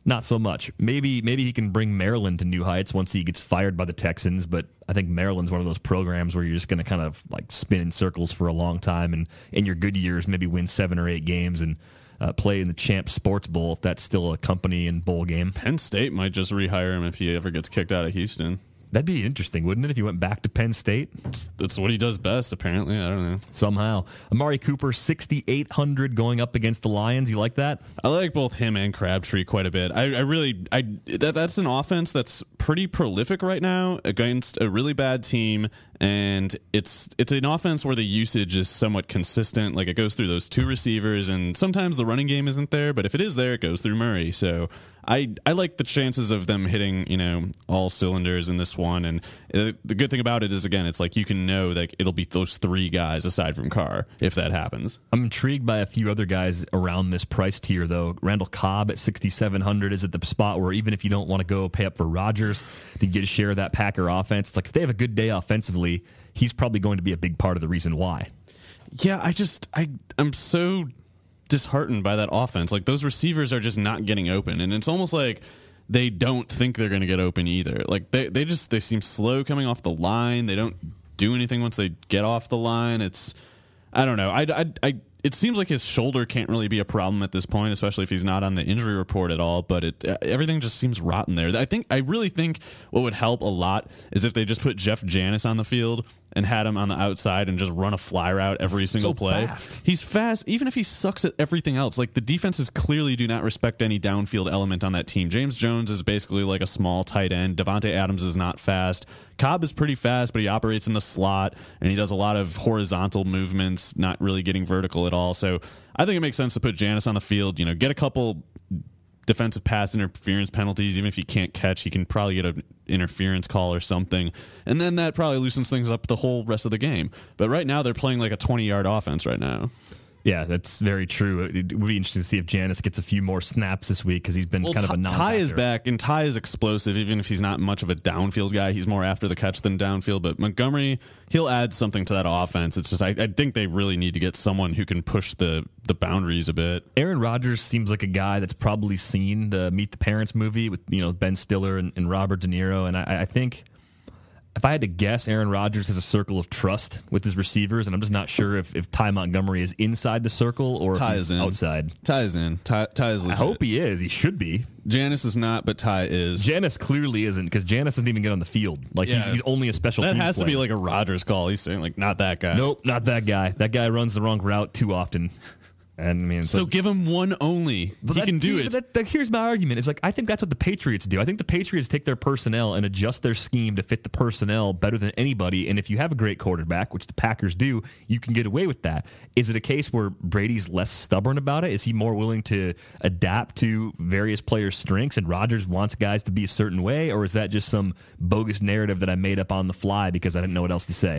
not so much. Maybe maybe he can bring Maryland to new heights once he gets fired by the Texans, but I think Maryland's one of those programs where you're just going to kind of like spin in circles for a long time, and in your good years maybe win seven or eight games and uh, play in the Champ Sports Bowl if that's still a company and bowl game. Penn State might just rehire him if he ever gets kicked out of Houston. That'd be interesting, wouldn't it, if he went back to Penn State? That's, that's what he does best, apparently. I don't know. Somehow. Amari Cooper, sixty-eight hundred going up against the Lions. You like that? I like both him and Crabtree quite a bit. I, I really, I that, that's an offense that's pretty prolific right now against a really bad team, and it's it's an offense where the usage is somewhat consistent. Like, it goes through those two receivers, and sometimes the running game isn't there, but if it is there, it goes through Murray. So I I like the chances of them hitting, you know, all cylinders in this one. And uh, the good thing about it is, again, it's like you can know that it'll be those three guys aside from Carr if that happens. I'm intrigued by a few other guys around this price tier, though. Randall Cobb at sixty-seven hundred is at the spot where even if you don't want to go pay up for Rodgers to get a share of that Packer offense, it's like if they have a good day offensively, he's probably going to be a big part of the reason why. Yeah, I just I I'm so disheartened by that offense. Like, those receivers are just not getting open, and it's almost like they don't think they're going to get open either. Like, they they just they seem slow coming off the line. They don't do anything once they get off the line. It's I don't know. I I, I it seems like his shoulder can't really be a problem at this point, especially if he's not on the injury report at all. But it everything just seems rotten there. I think I really think what would help a lot is if they just put Jeff Janis on the field and had him on the outside and just run a fly route every He's single so play. Fast. He's fast, even if he sucks at everything else. Like, the defenses clearly do not respect any downfield element on that team. James Jones is basically like a small tight end. Devontae Adams is not fast. Cobb is pretty fast, but he operates in the slot, and he does a lot of horizontal movements, not really getting vertical at all. So I think it makes sense to put Janis on the field, you know, get a couple defensive pass interference penalties. Even if he can't catch, he can probably get an interference call or something, and then that probably loosens things up the whole rest of the game. But right now they're playing like a twenty-yard offense right now. Yeah, that's very true. It would be interesting to see if Janis gets a few more snaps this week because he's been well, kind of a non-factor. Ty is back, and Ty is explosive, even if he's not much of a downfield guy. He's more after the catch than downfield. But Montgomery, he'll add something to that offense. It's just I, I think they really need to get someone who can push the, the boundaries a bit. Aaron Rodgers seems like a guy that's probably seen the Meet the Parents movie with, you know, Ben Stiller and, and Robert De Niro, and I, I think if I had to guess, Aaron Rodgers has a circle of trust with his receivers, and I'm just not sure if, if Ty Montgomery is inside the circle or Ty if he's is in. outside. Ty is in. Ty, Ty is legit. I hope he is. He should be. Janis is not, but Ty is. Janis clearly isn't, because Janis doesn't even get on the field. Like, Yeah. he's, he's only a special That teams has to be player. like a Rodgers call. He's saying, like, not that guy. Nope, not that guy. That guy runs the wrong route too often. And I mean, it's So like, give him one only. But he that- can do see, it. That, that, here's my argument. It's like, I think that's what the Patriots do. I think the Patriots take their personnel and adjust their scheme to fit the personnel better than anybody. And if you have a great quarterback, which the Packers do, you can get away with that. Is it a case where Brady's less stubborn about it? Is he more willing to adapt to various players' strengths and Rodgers wants guys to be a certain way? Or is that just some bogus narrative that I made up on the fly because I didn't know what else to say?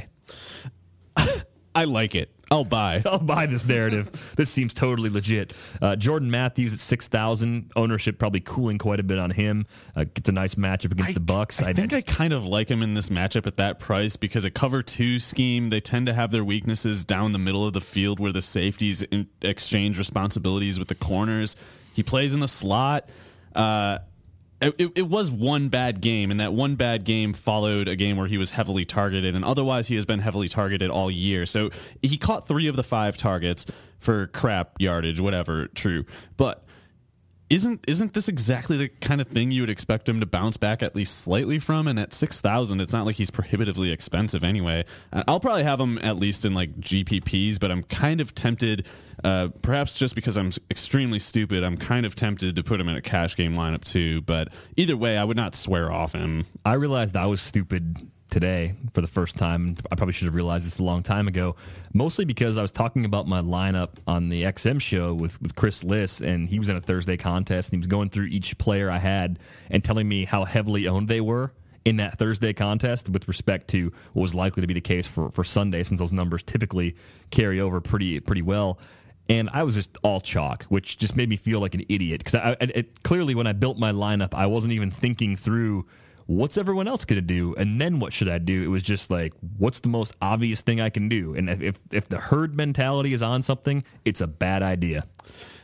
I like it. I'll buy. I'll buy this narrative. This seems totally legit. Uh, Jordan Matthews at six thousand. Ownership probably cooling quite a bit on him. Uh, gets a nice matchup against I, the Bucks. I, I think I, just, kind of like him in this matchup at that price because a cover two scheme, they tend to have their weaknesses down the middle of the field where the safeties in, exchange responsibilities with the corners. He plays in the slot. Uh, It, it was one bad game, and that one bad game followed a game where he was heavily targeted, and otherwise he has been heavily targeted all year. So he caught three of the five targets for crap yardage, whatever, true. But isn't isn't this exactly the kind of thing you would expect him to bounce back at least slightly from? And at six thousand, it's not like he's prohibitively expensive anyway. I'll probably have him at least in like G P Ps, but I'm kind of tempted, uh, perhaps just because I'm extremely stupid, I'm kind of tempted to put him in a cash game lineup too. But either way, I would not swear off him. I realized I was stupid today for the first time. I probably should have realized this a long time ago, mostly because I was talking about my lineup on the X M show with, with Chris Liss, and he was in a Thursday contest, and he was going through each player I had and telling me how heavily owned they were in that Thursday contest with respect to what was likely to be the case for, for Sunday, since those numbers typically carry over pretty pretty well. And I was just all chalk, which just made me feel like an idiot, because I, I, it, clearly when I built my lineup, I wasn't even thinking through what's everyone else going to do, and then what should I do? It was just like, what's the most obvious thing I can do? And if if the herd mentality is on something, it's a bad idea.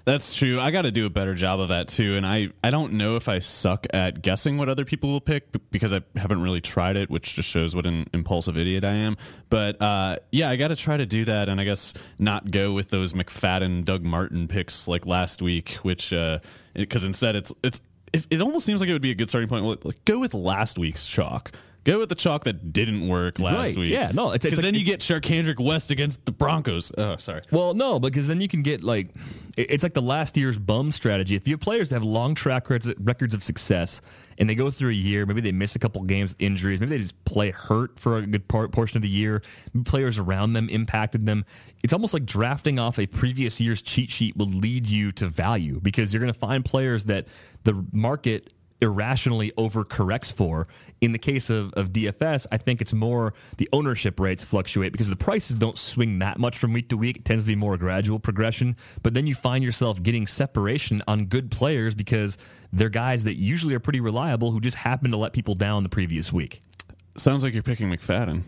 That's true. I got to do a better job of that too. And I, I don't know if I suck at guessing what other people will pick because I haven't really tried it, which just shows what an impulsive idiot I am. But uh, yeah, I got to try to do that. And I guess not go with those McFadden, Doug Martin picks like last week, which because uh, instead it's it's it, it almost seems like it would be a good starting point. Well, like, go with last week's chalk. Go with the chalk that didn't work last right. week. Yeah, no, it's because like, then you get Charkandrick West against the Broncos. Oh, sorry. Well, no, because then you can get like it's like the last year's bum strategy. If you have players that have long track records, records of success, and they go through a year, maybe they miss a couple games with injuries, maybe they just play hurt for a good part, portion of the year. Maybe players around them impacted them. It's almost like drafting off a previous year's cheat sheet will lead you to value because you're going to find players that the market irrationally overcorrects for. In the case of, of D F S, I think it's more the ownership rates fluctuate because the prices don't swing that much from week to week. It tends to be more gradual progression. But then you find yourself getting separation on good players because they're guys that usually are pretty reliable who just happen to let people down the previous week. Sounds like you're picking McFadden.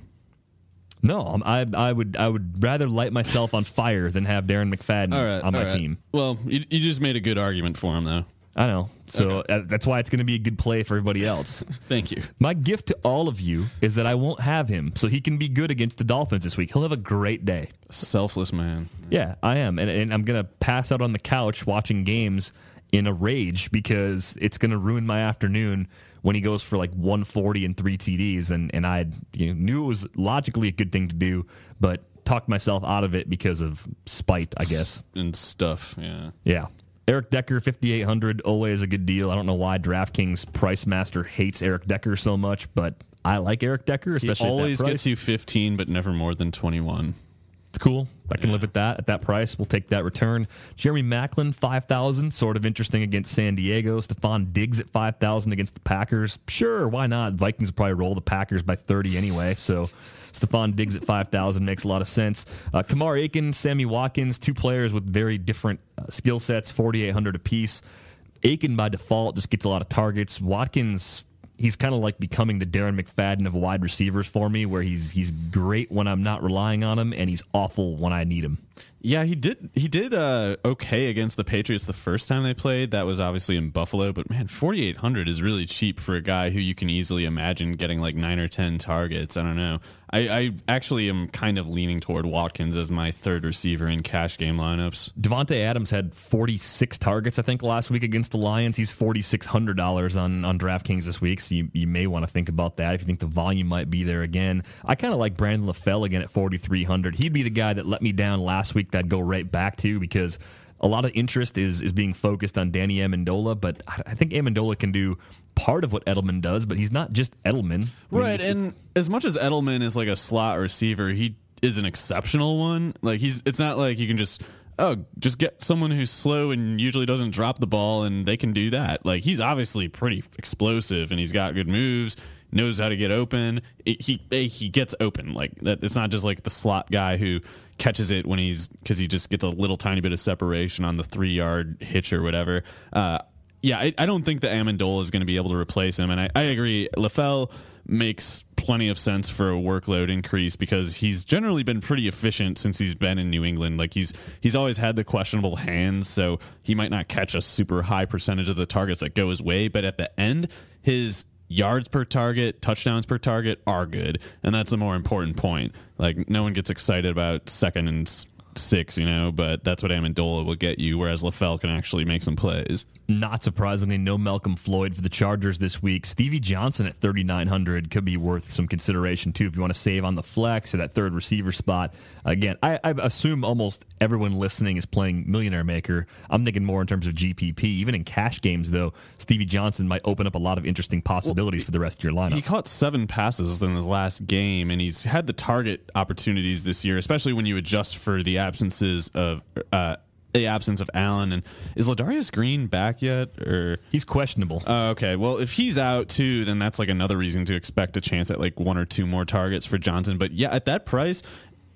No, I I would I would rather light myself on fire than have Darren McFadden all right, on my all right. team. Well, you, you just made a good argument for him, though. I know. So Okay. uh, that's why it's going to be a good play for everybody else. Thank you. My gift to all of you is that I won't have him so he can be good against the Dolphins this week. He'll have a great day. Selfless man. Yeah, I am. And, and I'm going to pass out on the couch watching games in a rage because it's going to ruin my afternoon when he goes for like one forty and three T Ds. And, and I you know, knew it was logically a good thing to do, but talked myself out of it because of spite, I guess. And stuff, yeah. Yeah. Eric Decker, fifty-eight hundred, always a good deal. I don't know why DraftKings Price Master hates Eric Decker so much, but I like Eric Decker, especially He always at that price. gets you fifteen, but never more than twenty-one. It's cool. I can Yeah. live with that. At that price, we'll take that return. Jeremy Maclin, five thousand, sort of interesting against San Diego. Stephon Diggs at five thousand against the Packers. Sure, why not? Vikings will probably roll the Packers by thirty anyway, so Stephon Diggs at five thousand makes a lot of sense. Uh, Kamar Aiken, Sammy Watkins, two players with very different uh, skill sets, forty-eight hundred apiece. Aiken, by default, just gets a lot of targets. Watkins, he's kind of like becoming the Darren McFadden of wide receivers for me, where he's he's great when I'm not relying on him, and he's awful when I need him. Yeah, he did. He did uh, okay against the Patriots the first time they played. That was obviously in Buffalo, but man, forty-eight hundred is really cheap for a guy who you can easily imagine getting like nine or ten targets. I don't know. I, I actually am kind of leaning toward Watkins as my third receiver in cash game lineups. Devontae Adams had forty-six targets, I think, last week against the Lions. He's forty-six hundred dollars on, on DraftKings this week, so you, you may want to think about that if you think the volume might be there again. I kind of like Brandon LaFell again at forty-three hundred. He'd be the guy that let me down last week that I'd go right back to because a lot of interest is is being focused on Danny Amendola, but I, I think Amendola can do part of what Edelman does, but he's not just Edelman. I mean, Right, it's- and it's- as much as Edelman is like a slot receiver, he is an exceptional one. Like he's, it's not like you can just oh just get someone who's slow and usually doesn't drop the ball, and they can do that. Like he's obviously pretty explosive, and he's got good moves, knows how to get open. It, he he gets open like that. It's not just like the slot guy who catches it when he's because he just gets a little tiny bit of separation on the three yard hitch or whatever. Uh, yeah, I, I don't think that Amendola is going to be able to replace him, and I, I agree. LaFell makes plenty of sense for a workload increase because he's generally been pretty efficient since he's been in New England. Like he's he's always had the questionable hands, so he might not catch a super high percentage of the targets that go his way, but at the end, his yards per target, touchdowns per target are good, and that's the more important point. Like no one gets excited about second and s- six, you know, but that's what Amendola will get you, whereas LaFell can actually make some plays. Not surprisingly, no Malcolm Floyd for the Chargers this week. Stevie Johnson at thirty-nine hundred could be worth some consideration, too, if you want to save on the flex or that third receiver spot. Again, I, I assume almost everyone listening is playing Millionaire Maker. I'm thinking more in terms of G P P. Even in cash games, though, Stevie Johnson might open up a lot of interesting possibilities well, for the rest of your lineup. He caught seven passes in his last game, and he's had the target opportunities this year, especially when you adjust for the absences of uh, the absence of Allen. And is Ladarius Green back yet? Or he's questionable. Uh, okay, well, if he's out too, then that's like another reason to expect a chance at like one or two more targets for Johnson. But yeah, at that price,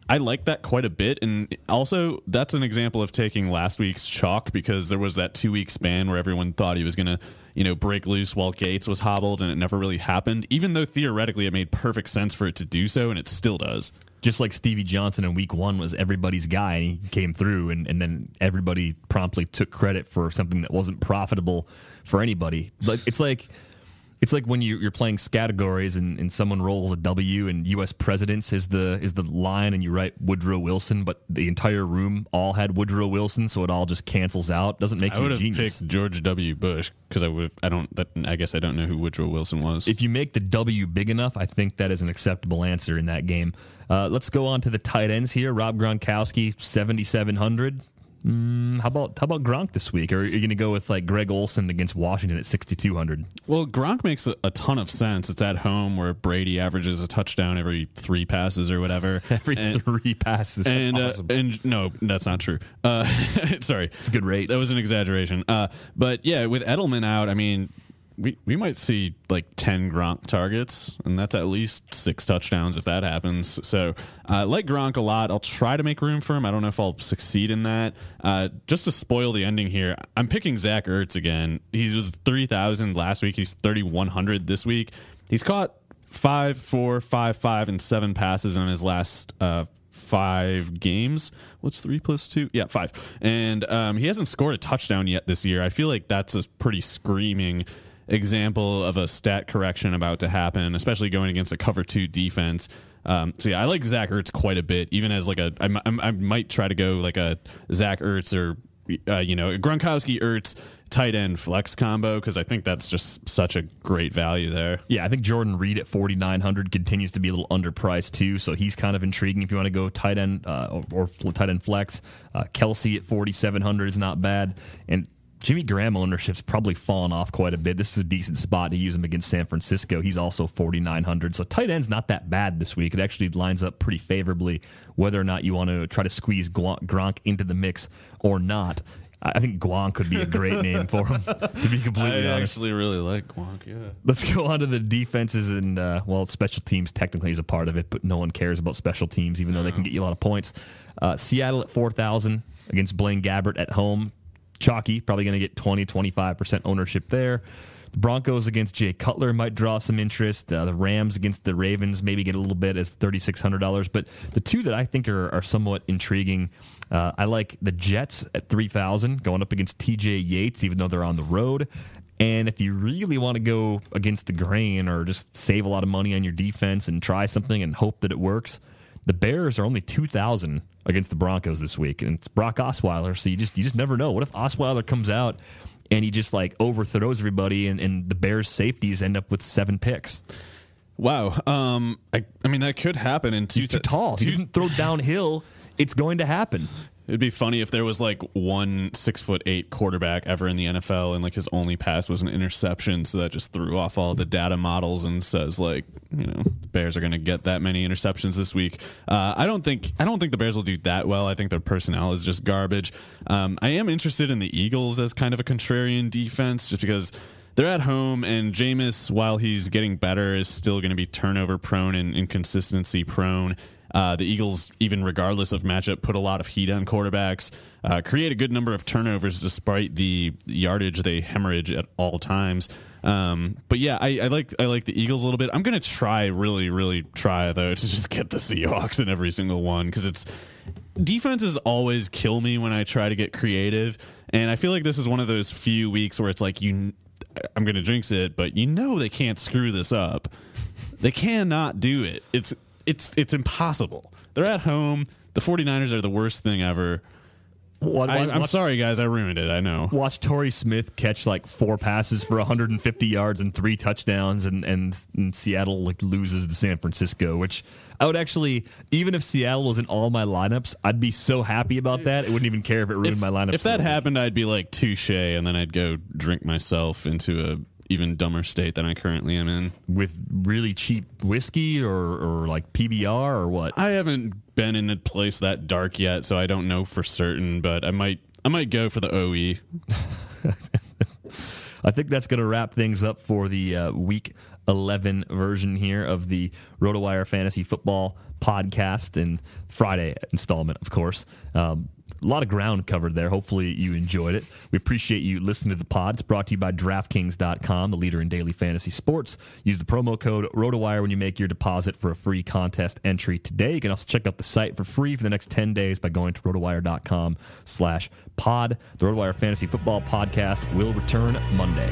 I like that quite a bit. And also, that's an example of taking last week's chalk, because there was that two-week span where everyone thought he was going to, you know, break loose while Gates was hobbled, and it never really happened, even though theoretically it made perfect sense for it to do so, and it still does. Just like Stevie Johnson in week one was everybody's guy, and he came through, and, and then everybody promptly took credit for something that wasn't profitable for anybody. But it's like... It's like when you, you're playing categories and, and someone rolls a W and U S presidents is the is the line, and you write Woodrow Wilson, but the entire room all had Woodrow Wilson, so it all just cancels out. Doesn't make I you would a have genius. picked George W. Bush, because I would. I don't. That, I guess I don't know who Woodrow Wilson was. If you make the W big enough, I think that is an acceptable answer in that game. Uh, let's go on to the tight ends here. Rob Gronkowski, seventy-seven hundred. Mm, how about how about Gronk this week? Or are you going to go with like Greg Olsen against Washington at sixty-two hundred? Well, Gronk makes a, a ton of sense. It's at home where Brady averages a touchdown every three passes or whatever. Every and, three passes. That's and awesome. uh, and no, that's not true. Uh, sorry, it's a good rate. That was an exaggeration. Uh, but yeah, with Edelman out, I mean, we we might see like ten Gronk targets, and that's at least six touchdowns if that happens. So I uh, like Gronk a lot. I'll try to make room for him. I don't know if I'll succeed in that. Uh, just to spoil the ending here, I'm picking Zach Ertz again. He was three thousand last week. He's thirty-one hundred this week. He's caught five, four, five, five, and seven passes in his last uh, five games. What's three plus two? Yeah, five. And um, he hasn't scored a touchdown yet this year. I feel like that's a pretty screaming example of a stat correction about to happen, especially going against a cover two defense. Um, so yeah, I like Zach Ertz quite a bit, even as like a, I, I, I might try to go like a Zach Ertz or, uh, you know, Gronkowski Ertz tight end flex combo, because I think that's just such a great value there. Yeah, I think Jordan Reed at forty-nine hundred continues to be a little underpriced too, so he's kind of intriguing if you want to go tight end uh, or, or tight end flex. Uh, Kelsey at forty-seven hundred is not bad, and Jimmy Graham ownership's probably fallen off quite a bit. This is a decent spot to use him against San Francisco. He's also forty-nine hundred. So tight end's not that bad this week. It actually lines up pretty favorably whether or not you want to try to squeeze Gronk into the mix or not. I think Gronk could be a great name for him, to be completely I honest. actually really like Gronk, yeah. Let's go on to the defenses, and, uh, well, special teams technically is a part of it, but no one cares about special teams, even though they can get you a lot of points. Uh, Seattle at four thousand against Blaine Gabbert at home. Chalky, probably going to get twenty, twenty-five percent ownership there. The Broncos against Jay Cutler might draw some interest. Uh, the Rams against the Ravens maybe get a little bit as thirty-six hundred dollars. But the two that I think are, are somewhat intriguing, uh, I like the Jets at three thousand going up against T J Yates, even though they're on the road. And if you really want to go against the grain or just save a lot of money on your defense and try something and hope that it works, the Bears are only two thousand against the Broncos this week, and it's Brock Osweiler, so you just you just never know. What if Osweiler comes out and he just like overthrows everybody, and, and the Bears' safeties end up with seven picks? Wow. Um, I, I mean, that could happen. In two He's too th- tall. If he doesn't throw downhill, it's going to happen. It'd be funny if there was like one six foot eight quarterback ever in the N F L, and like his only pass was an interception, so that just threw off all the data models and says like, you know, the Bears are going to get that many interceptions this week. Uh, I don't think I don't think the Bears will do that well. I think their personnel is just garbage. Um, I am interested in the Eagles as kind of a contrarian defense, just because they're at home, and Jameis, while he's getting better, is still going to be turnover prone and inconsistency prone. Uh, the Eagles, even regardless of matchup, put a lot of heat on quarterbacks, uh, create a good number of turnovers despite the yardage they hemorrhage at all times. Um, but yeah, I, I like I like the Eagles a little bit. I'm going to try, really, really try, though, to just get the Seahawks in every single one, because it's defenses always kill me when I try to get creative. And I feel like this is one of those few weeks where it's like, you, I'm going to jinx it, but you know they can't screw this up. They cannot do it. It's It's it's impossible. They're at home. The 49ers are the worst thing ever. What, I, what, I'm watch, sorry, guys. I ruined it. I know. Watch Torrey Smith catch like four passes for one hundred fifty yards and three touchdowns, and, and, and Seattle like loses to San Francisco, which I would actually, even if Seattle was in all my lineups, I'd be so happy about that. It wouldn't even care if it ruined if, my lineup. If that happened, I'd be like, touche, and then I'd go drink myself into a even dumber state than I currently am in. With really cheap whiskey or, or like P B R or what? I haven't been in a place that dark yet, so I don't know for certain, but I might I might go for the O E. I think that's going to wrap things up for the uh, week eleven version here of the RotoWire Fantasy Football Podcast, and Friday installment, of course. Um, a lot of ground covered there. Hopefully you enjoyed it. We appreciate you listening to the pod. It's brought to you by DraftKings dot com, the leader in daily fantasy sports. Use the promo code RotoWire when you make your deposit for a free contest entry today. You can also check out the site for free for the next ten days by going to RotoWire dot com slash pod. The RotoWire Fantasy Football Podcast will return Monday.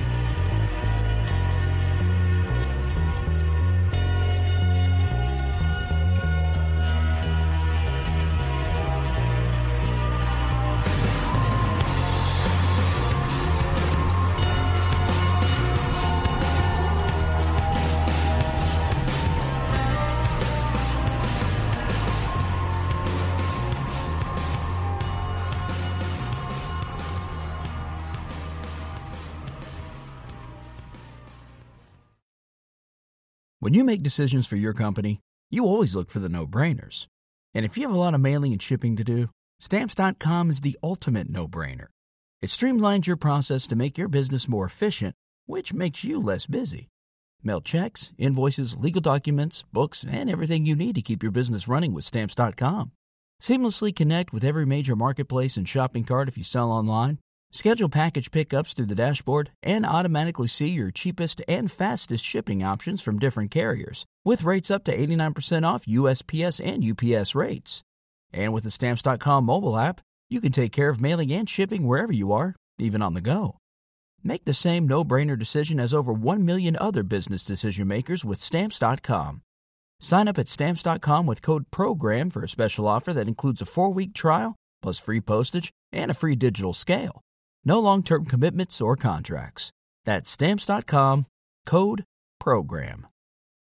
When you make decisions for your company, you always look for the no-brainers. And if you have a lot of mailing and shipping to do, Stamps dot com is the ultimate no-brainer. It streamlines your process to make your business more efficient, which makes you less busy. Mail checks, invoices, legal documents, books, and everything you need to keep your business running with Stamps dot com. Seamlessly connect with every major marketplace and shopping cart if you sell online. Schedule package pickups through the dashboard and automatically see your cheapest and fastest shipping options from different carriers, with rates up to eighty-nine percent off U S P S and U P S rates. And with the Stamps dot com mobile app, you can take care of mailing and shipping wherever you are, even on the go. Make the same no-brainer decision as over one million other business decision makers with Stamps dot com. Sign up at Stamps dot com with code PROGRAM for a special offer that includes a four-week trial, plus free postage and a free digital scale. No long-term commitments or contracts. That's Stamps dot com, code PROGRAM.